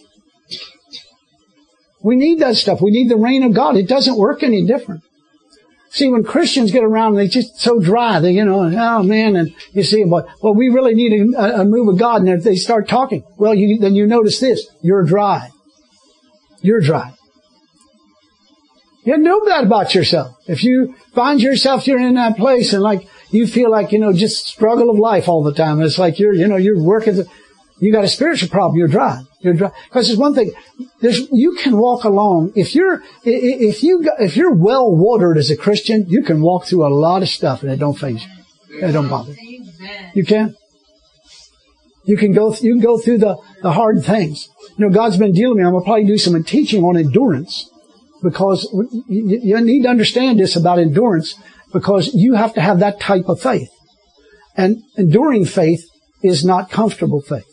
We need that stuff. We need the rain of God. It doesn't work any different. See, when Christians get around, they're just so dry. They, you know, oh man, and you see, well, we really need a move of God. And if they start talking, well, then you notice this. You're dry. You're dry. You know that about yourself. If you find yourself, you're in that place and like, you feel like, you know, just struggle of life all the time. It's like you're working, you got a spiritual problem. You're dry. You're dry. Because there's one thing, you can walk along. If you're well watered as a Christian, you can walk through a lot of stuff and it don't faze you. It don't bother you. You can. You can go through the hard things. You know, God's been dealing with me. I'm going to probably do some teaching on endurance because you need to understand this about endurance because you have to have that type of faith. And enduring faith is not comfortable faith.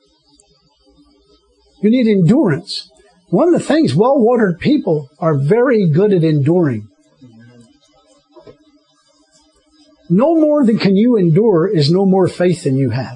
You need endurance. One of the things, well-watered people are very good at enduring. No more than can you endure is no more faith than you have.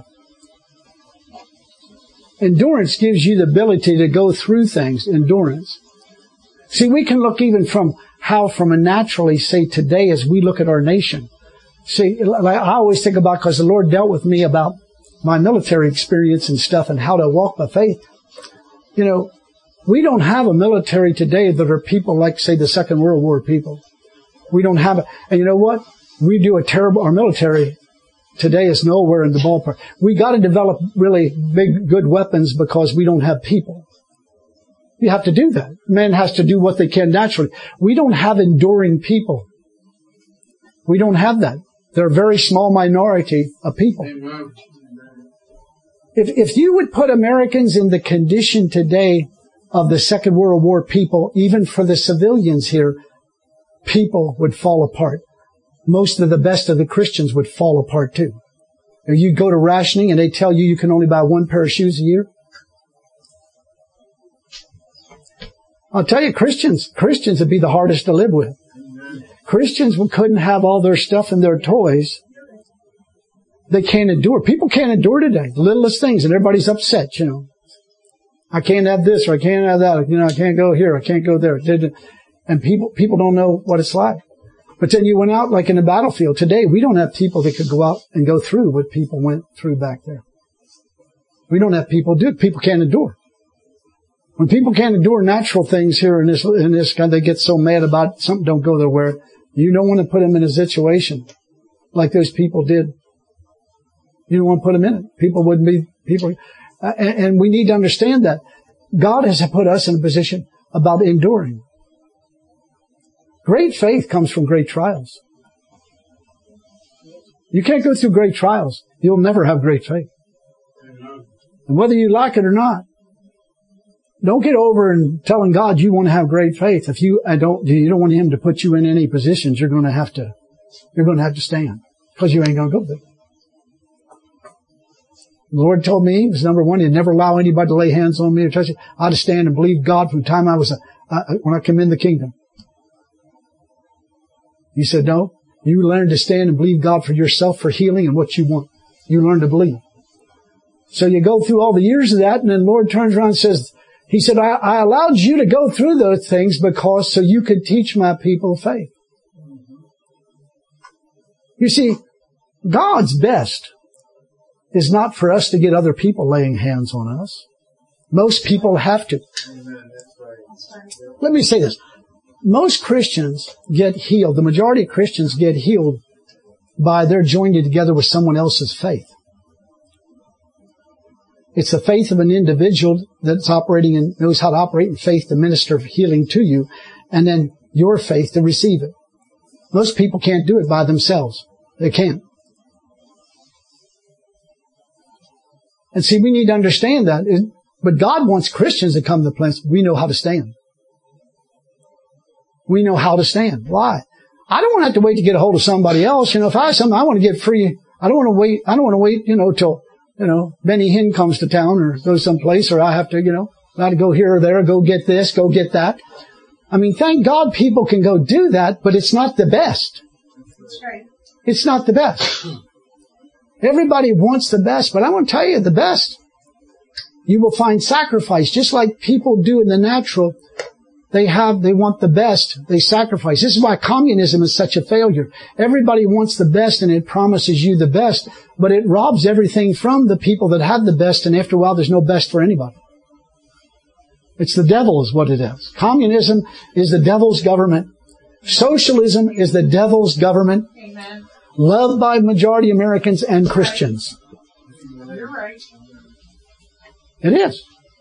Endurance gives you the ability to go through things. Endurance. See, we can look even from a naturally, say today as we look at our nation. See, like I always think about, because the Lord dealt with me about my military experience and stuff and how to walk by faith. You know, we don't have a military today that are people like, say, the Second World War people. We don't have it. And you know what? Our military today is nowhere in the ballpark. We got to develop really big, good weapons because we don't have people. You have to do that. Man has to do what they can naturally. We don't have enduring people. We don't have that. They're a very small minority of people. Amen. If you would put Americans in the condition today of the Second World War people, even for the civilians here, people would fall apart. Most of the best of the Christians would fall apart too. Or you go to rationing and they tell you can only buy one pair of shoes a year. I'll tell you, Christians would be the hardest to live with. Christians couldn't have all their stuff and their toys. They can't endure. People can't endure today. The littlest things, and everybody's upset, you know. I can't have this or I can't have that. You know, I can't go here. I can't go there. And people don't know what it's like. But then you went out like in a battlefield. Today, we don't have people that could go out and go through what people went through back there. We don't have people do it. People can't endure. When people can't endure natural things here in this kind, they get so mad about something don't go their way. You don't want to put them in a situation like those people did. You don't want to put them in it. People wouldn't be people. And we need to understand that God has put us in a position about enduring. Great faith comes from great trials. You can't go through great trials. You'll never have great faith. And whether you like it or not, don't get over and telling God you want to have great faith. If you don't want Him to put you in any positions, you're going to have to stand because you ain't going to go there. The Lord told me, number one, He'd never allow anybody to lay hands on me or touch it. I had to stand and believe God from the time when I come in the kingdom. He said, no, you learn to stand and believe God for yourself for healing and what you want. You learn to believe. So you go through all the years of that, and then the Lord turns around and says, He said, I allowed you to go through those things because so you could teach my people faith. You see, God's best is not for us to get other people laying hands on us. Most people have to. Let me say this. Most Christians get healed. The majority of Christians get healed by their joining together with someone else's faith. It's the faith of an individual that's operating and knows how to operate in faith to minister healing to you, and then your faith to receive it. Most people can't do it by themselves. They can't. And see, we need to understand that. But God wants Christians to come to the place we know how to stand. We know how to stand. Why? I don't want to have to wait to get a hold of somebody else. If I have something, I want to get free. I don't want to wait, till, Benny Hinn comes to town or goes someplace, or I have to, I have to go here or there, go get this, go get that. I mean, thank God people can go do that, but it's not the best. That's right. It's not the best. Everybody wants the best, but I want to tell you the best. You will find sacrifice, just like people do in the natural. They want the best. They sacrifice. This is why communism is such a failure. Everybody wants the best and it promises you the best, but it robs everything from the people that have the best, and after a while there's no best for anybody. It's the devil is what it is. Communism is the devil's government. Socialism is the devil's government. Amen. Loved by majority Americans and Christians. You're right. It is.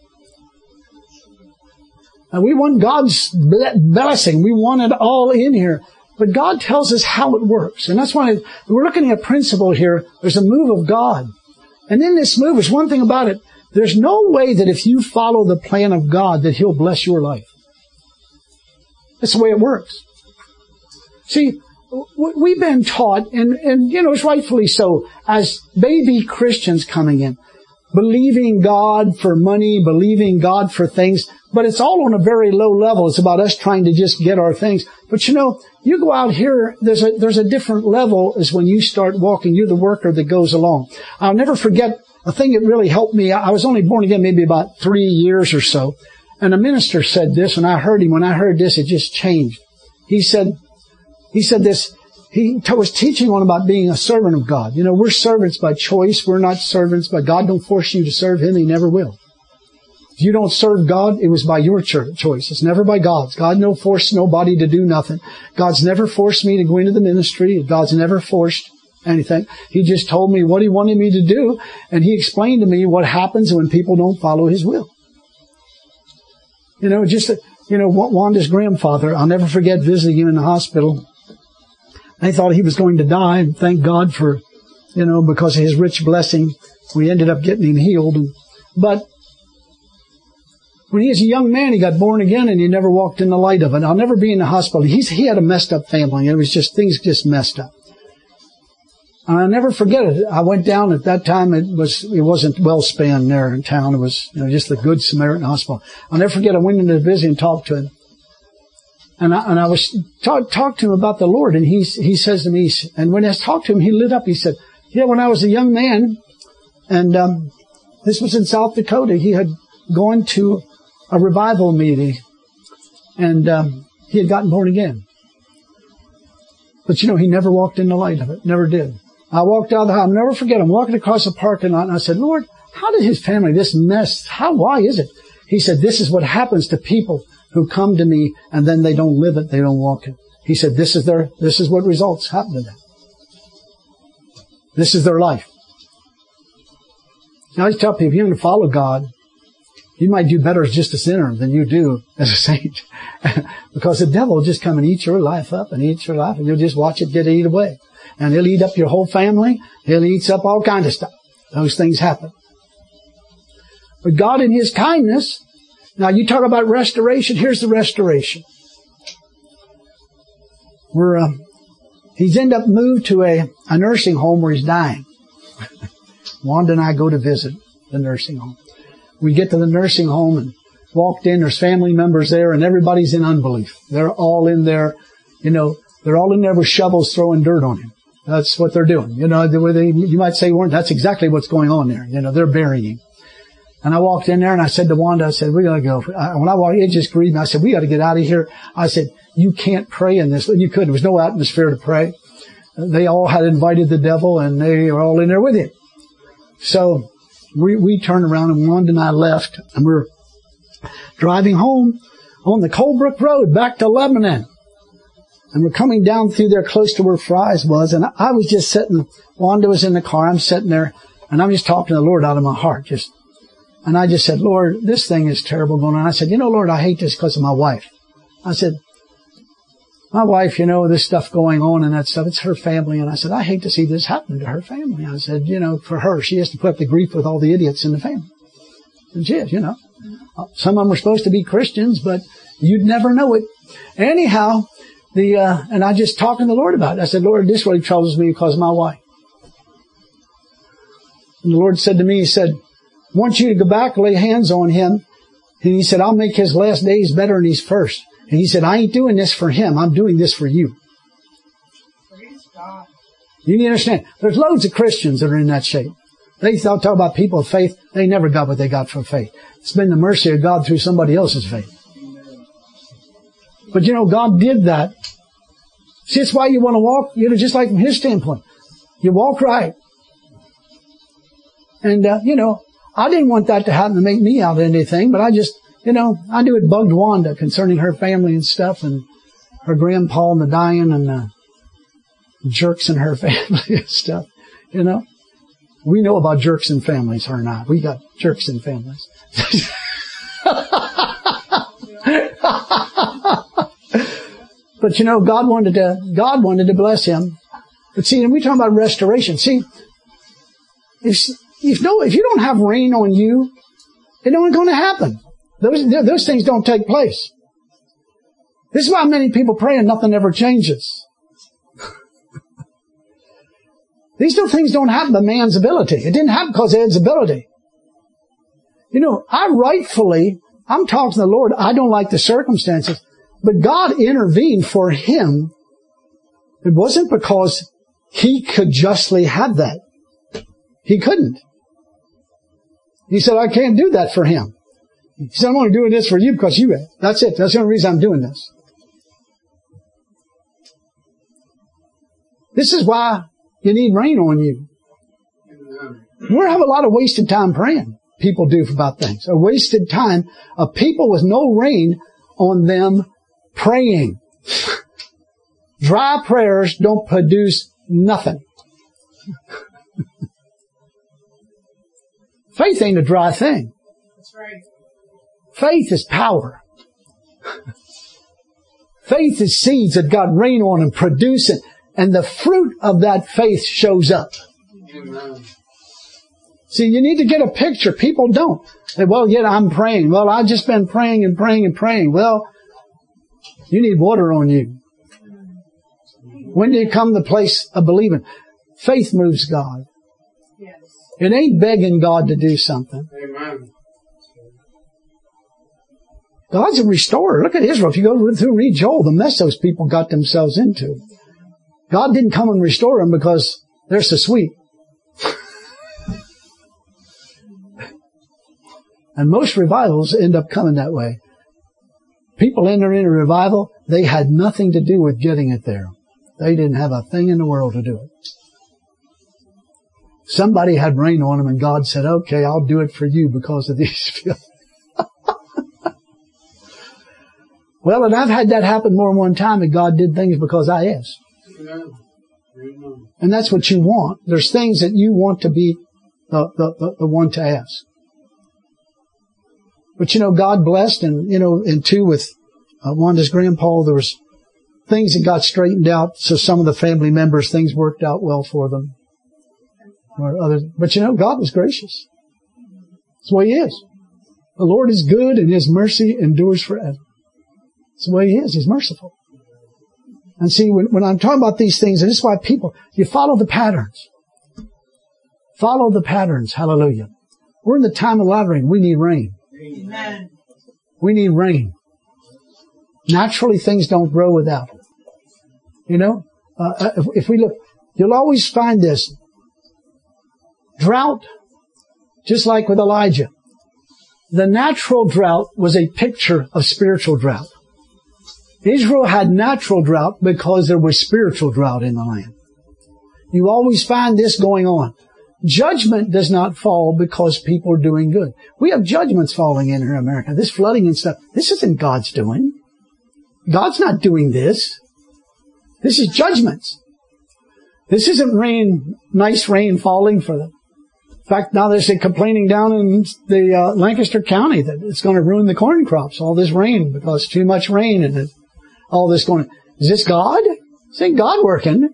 And we want God's blessing. We want it all in here. But God tells us how it works. And that's why we're looking at a principle here. There's a move of God. And in this move, there's one thing about it. There's no way that if you follow the plan of God that He'll bless your life. That's the way it works. See, we've been taught, and it's rightfully so, as baby Christians coming in, believing God for money, believing God for things, but it's all on a very low level. It's about us trying to just get our things. But you go out here, there's a different level as when you start walking. You're the worker that goes along. I'll never forget a thing that really helped me. I was only born again maybe about 3 years or so, and a minister said this, and I heard him. When I heard this, it just changed. He said this. He was teaching on about being a servant of God. We're servants by choice. We're not servants, but God don't force you to serve Him. He never will. If you don't serve God, it was by your choice. It's never by God's. God no forced nobody to do nothing. God's never forced me to go into the ministry. God's never forced anything. He just told me what He wanted me to do, and He explained to me what happens when people don't follow His will. Wanda's grandfather, I'll never forget visiting him in the hospital. They thought he was going to die, and thank God for, because of His rich blessing, we ended up getting him healed. But when he was a young man, he got born again, and he never walked in the light of it. I'll never be in the hospital. He had a messed up family. It was just, things just messed up. And I'll never forget it. I went down at that time. It wasn't WellSpan there in town. It was, just the Good Samaritan Hospital. I'll never forget. I went in to visit and talked to him. And I was talked to him about the Lord, and he says to me, and when I talked to him, he lit up. He said, when I was a young man, and this was in South Dakota, he had gone to a revival meeting, and he had gotten born again. But he never walked in the light of it. Never did. I walked out of the house. I'll never forget. I'm walking across the parking lot, and I said, Lord, how did his family, this mess, why is it? He said, this is what happens to people who come to me, and then they don't live it, they don't walk it. He said, this is what results happen to them. This is their life. Now I tell people, if you're going to follow God, you might do better as just a sinner than you do as a saint. Because the devil will just come and eat your life up and eat your life, and you'll just watch it get eaten away. And he'll eat up your whole family. He'll eat up all kinds of stuff. Those things happen. But God in His kindness, now you talk about restoration, here's the restoration. He's ended up moved to a nursing home where he's dying. Wanda and I go to visit the nursing home. We get to the nursing home and walked in, there's family members there, and everybody's in unbelief. They're all in there, they're all in there with shovels throwing dirt on him. That's what they're doing. You might say, that's exactly what's going on there. They're burying him. And I walked in there and I said to Wanda, I said, we gotta go. When I walked, it just grieved me. I said, we gotta get out of here. I said, you can't pray in this. You couldn't. There was no atmosphere to pray. They all had invited the devil, and they were all in there with him. So we turned around, and Wanda and I left, and we're driving home on the Colebrook Road back to Lebanon. And we're coming down through there close to where Fry's was, and I was just sitting, Wanda was in the car, I'm sitting there, and I'm just talking to the Lord out of my heart, and I just said, Lord, this thing is terrible going on. I said, Lord, I hate this because of my wife. I said, my wife, this stuff going on and that stuff, it's her family. And I said, I hate to see this happen to her family. I said, for her, she has to put up the grief with all the idiots in the family. And she is, Some of them were supposed to be Christians, but you'd never know it. Anyhow, and I just talked to the Lord about it. I said, Lord, this really troubles me because of my wife. And the Lord said to me, He said, I want you to go back, lay hands on him. And He said, I'll make his last days better than his first. And He said, I ain't doing this for him. I'm doing this for you. Praise God. You need to understand. There's loads of Christians that are in that shape. They talk about people of faith. They never got what they got from faith. It's been the mercy of God through somebody else's faith. But God did that. See, it's why you want to walk, just like from His standpoint. You walk right. And, I didn't want that to happen to make me out of anything, but I just, I knew it bugged Wanda concerning her family and stuff and her grandpa and the dying and the jerks in her family and stuff, We know about jerks in families or not. We got jerks in families. But God wanted to bless him. But see, and we talk about restoration. See, if you don't have rain on you, it ain't going to happen. Those things don't take place. This is why many people pray and nothing ever changes. These things don't happen by man's ability. It didn't happen because of Ed's ability. I'm talking to the Lord. I don't like the circumstances. But God intervened for him. It wasn't because he could justly have that. He couldn't. He said, I can't do that for him. He said, I'm only doing this for you because you have. That's it. That's the only reason I'm doing this. This is why you need rain on you. We have a lot of wasted time praying. People do about things. A wasted time of people with no rain on them praying. Dry prayers don't produce nothing. Faith ain't a dry thing. That's right. Faith is power. Faith is seeds that God rain on and produce it. And the fruit of that faith shows up. Amen. See, you need to get a picture. People don't. Say, well, yet I'm praying. Well, I've just been praying and praying and praying. Well, you need water on you. When do you come to the place of believing? Faith moves God. Yes. It ain't begging God to do something. Amen. God's a restorer. Look at Israel. If you go through and read Joel, the mess those people got themselves into. God didn't come and restore them because they're so sweet. And most revivals end up coming that way. People enter into revival, they had nothing to do with getting it there. They didn't have a thing in the world to do it. Somebody had rain on them and God said, okay, I'll do it for you because of these people. Well, and I've had that happen more than one time, and God did things because I asked. And that's what you want. There's things that you want to be the one to ask. But God blessed, and and too with Wanda's grandpa, there was things that got straightened out. So some of the family members, things worked out well for them. Or others, but God was gracious. That's the way He is. The Lord is good, and His mercy endures forever. That's the way He is. He's merciful. And see, when I'm talking about these things, and this is why you follow the patterns. Follow the patterns. Hallelujah. We're in the time of lattering. We need rain. Amen. We need rain. Naturally, things don't grow without it. If we look, you'll always find this. Drought, just like with Elijah. The natural drought was a picture of spiritual drought. Israel had natural drought because there was spiritual drought in the land. You always find this going on. Judgment does not fall because people are doing good. We have judgments falling in here in America. This flooding and stuff, this isn't God's doing. God's not doing this. This is judgments. This isn't rain, nice rain falling for them. In fact, now they're complaining down in the Lancaster County that it's going to ruin the corn crops, all this rain, because too much rain and all this going. Is this God? This ain't God working.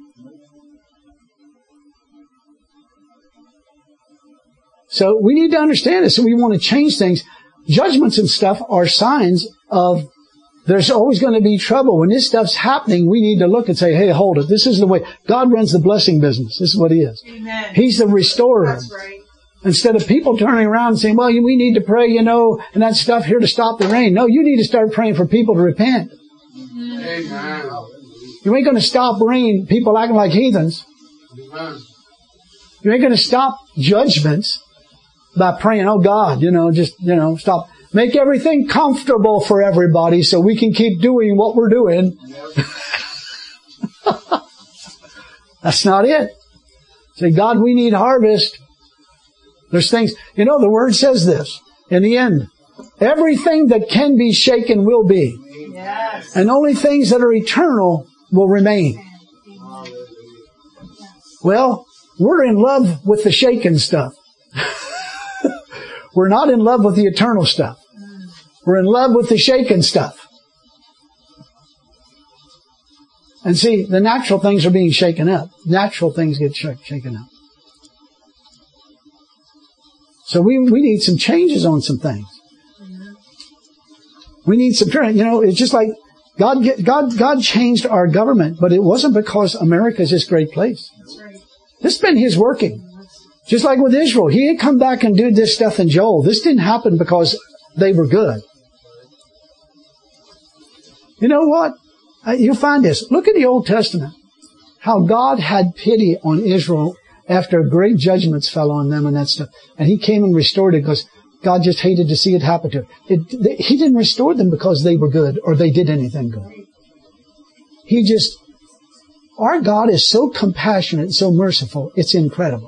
So we need to understand this. So we want to change things. Judgments and stuff are signs of there's always going to be trouble. When this stuff's happening, we need to look and say, hey, hold it. This is the way. God runs the blessing business. This is what He is. Amen. He's the restorer. That's right. Instead of people turning around and saying, well, we need to pray, and that stuff here to stop the rain. No, you need to start praying for people to repent. Amen. You ain't going to stop rain, people acting like heathens. Amen. You ain't going to stop judgments by praying, oh God, stop. Make everything comfortable for everybody so we can keep doing what we're doing. That's not it. Say, God, we need harvest. There's things, the Word says this. In the end, everything that can be shaken will be. Yes. And only things that are eternal will remain. Well, we're in love with the shaken stuff. We're not in love with the eternal stuff. We're in love with the shaken stuff. And see, the natural things are being shaken up. Natural things get shaken up. So we need some changes on some things. We need some, it's just like God changed our government, but it wasn't because America is this great place. That's right. This has been His working. Just like with Israel. He didn't come back and do this stuff in Joel. This didn't happen because they were good. You know what? You'll find this. Look at the Old Testament. How God had pity on Israel after great judgments fell on them and that stuff. And He came and restored it because God just hated to see it happen to them. He didn't restore them because they were good or they did anything good. Our God is so compassionate and so merciful, it's incredible.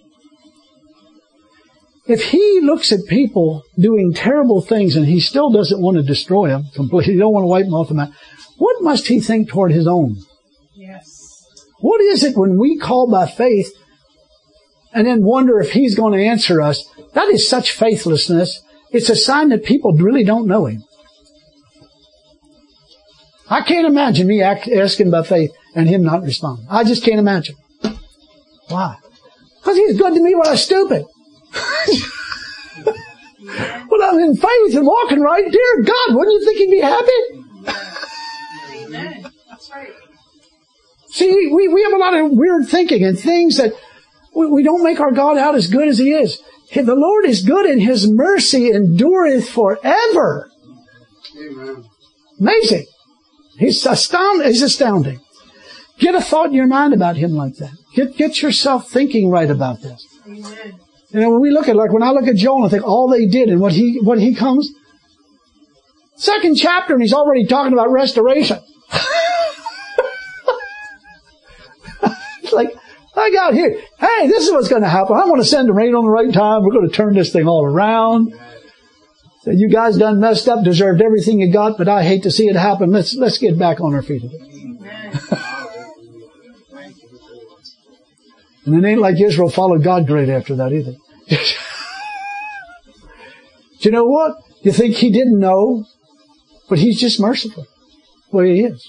If He looks at people doing terrible things and He still doesn't want to destroy them completely, He don't want to wipe them off the map, what must He think toward His own? Yes. What is it when we call by faith and then wonder if He's going to answer us? That is such faithlessness. It's a sign that people really don't know Him. I can't imagine me asking by faith and Him not responding. I just can't imagine. Why? Because He's good to me when I'm stupid. Well, I'm in faith and walking right. Dear God, wouldn't you think He'd be happy? Amen. That's right. See, we have a lot of weird thinking and things that we don't make our God out as good as He is. The Lord is good and His mercy endureth forever. Amen. Amazing. He's astounding. Get a thought in your mind about Him like that. Get yourself thinking right about this. Amen. When we look at, when I look at Joel and think all they did and what he comes, second chapter and he's already talking about restoration. It's like, I got here. Hey, this is what's going to happen. I want to send the rain on the right time. We're going to turn this thing all around. So you guys done messed up, deserved everything you got, but I hate to see it happen. Let's get back on our feet again. And it ain't like Israel followed God great after that either. Do you know what? You think He didn't know? But He's just merciful. Well, He is.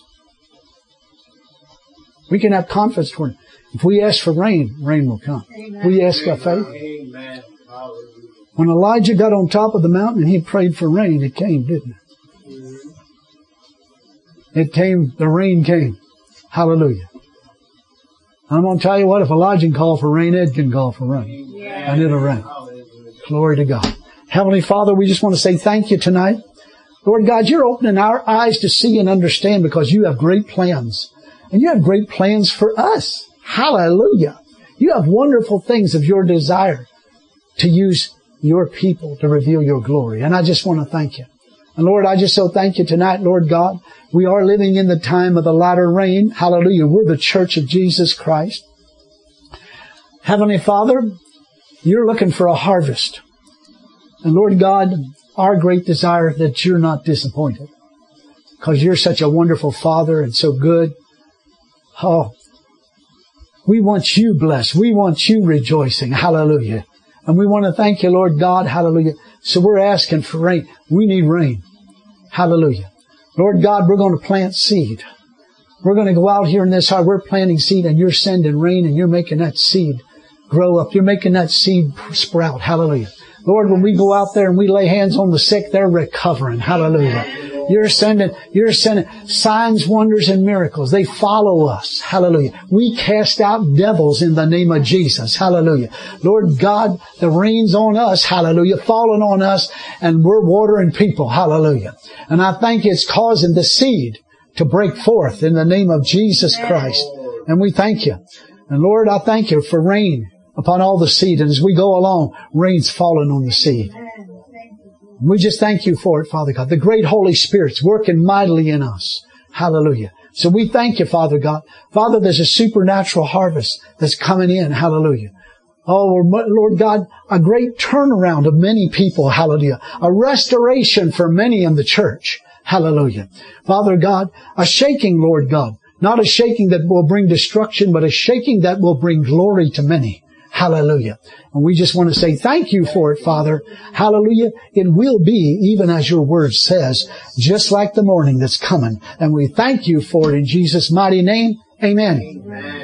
We can have confidence toward Him. If we ask for rain, rain will come. Amen. We ask by faith. Amen. When Elijah got on top of the mountain and he prayed for rain, it came, didn't it? It came, the rain came. Hallelujah. I'm going to tell you what, if Elijah can call for rain, Ed can call for rain. Yeah. And it'll rain. Glory to God. Heavenly Father, we just want to say thank you tonight. Lord God, you're opening our eyes to see and understand because you have great plans. And you have great plans for us. Hallelujah. You have wonderful things of your desire to use your people to reveal your glory. And I just want to thank you. And Lord, I just so thank you tonight, Lord God. We are living in the time of the latter rain. Hallelujah. We're the church of Jesus Christ. Heavenly Father, you're looking for a harvest. And Lord God, our great desire that you're not disappointed. Because you're such a wonderful Father and so good. Oh, we want you blessed. We want you rejoicing. Hallelujah. And we want to thank you, Lord God. Hallelujah. So we're asking for rain. We need rain. Hallelujah. Lord God, we're going to plant seed. We're going to go out here in this hour. We're planting seed and you're sending rain and you're making that seed grow up. You're making that seed sprout. Hallelujah. Lord, when we go out there and we lay hands on the sick, they're recovering. Hallelujah. You're sending signs, wonders, and miracles. They follow us. Hallelujah. We cast out devils in the name of Jesus. Hallelujah. Lord God, the rain's on us. Hallelujah. Falling on us, and we're watering people. Hallelujah. And I think it's causing the seed to break forth in the name of Jesus Christ. And we thank you. And Lord, I thank you for rain upon all the seed. And as we go along, rain's falling on the seed. We just thank you for it, Father God. The great Holy Spirit's working mightily in us. Hallelujah. So we thank you, Father God. Father, there's a supernatural harvest that's coming in. Hallelujah. Oh, Lord God, a great turnaround of many people. Hallelujah. A restoration for many in the church. Hallelujah. Father God, a shaking, Lord God. Not a shaking that will bring destruction, but a shaking that will bring glory to many. Hallelujah. And we just want to say thank you for it, Father. Hallelujah. It will be even as your word says, just like the morning that's coming. And we thank you for it in Jesus' mighty name. Amen. Amen.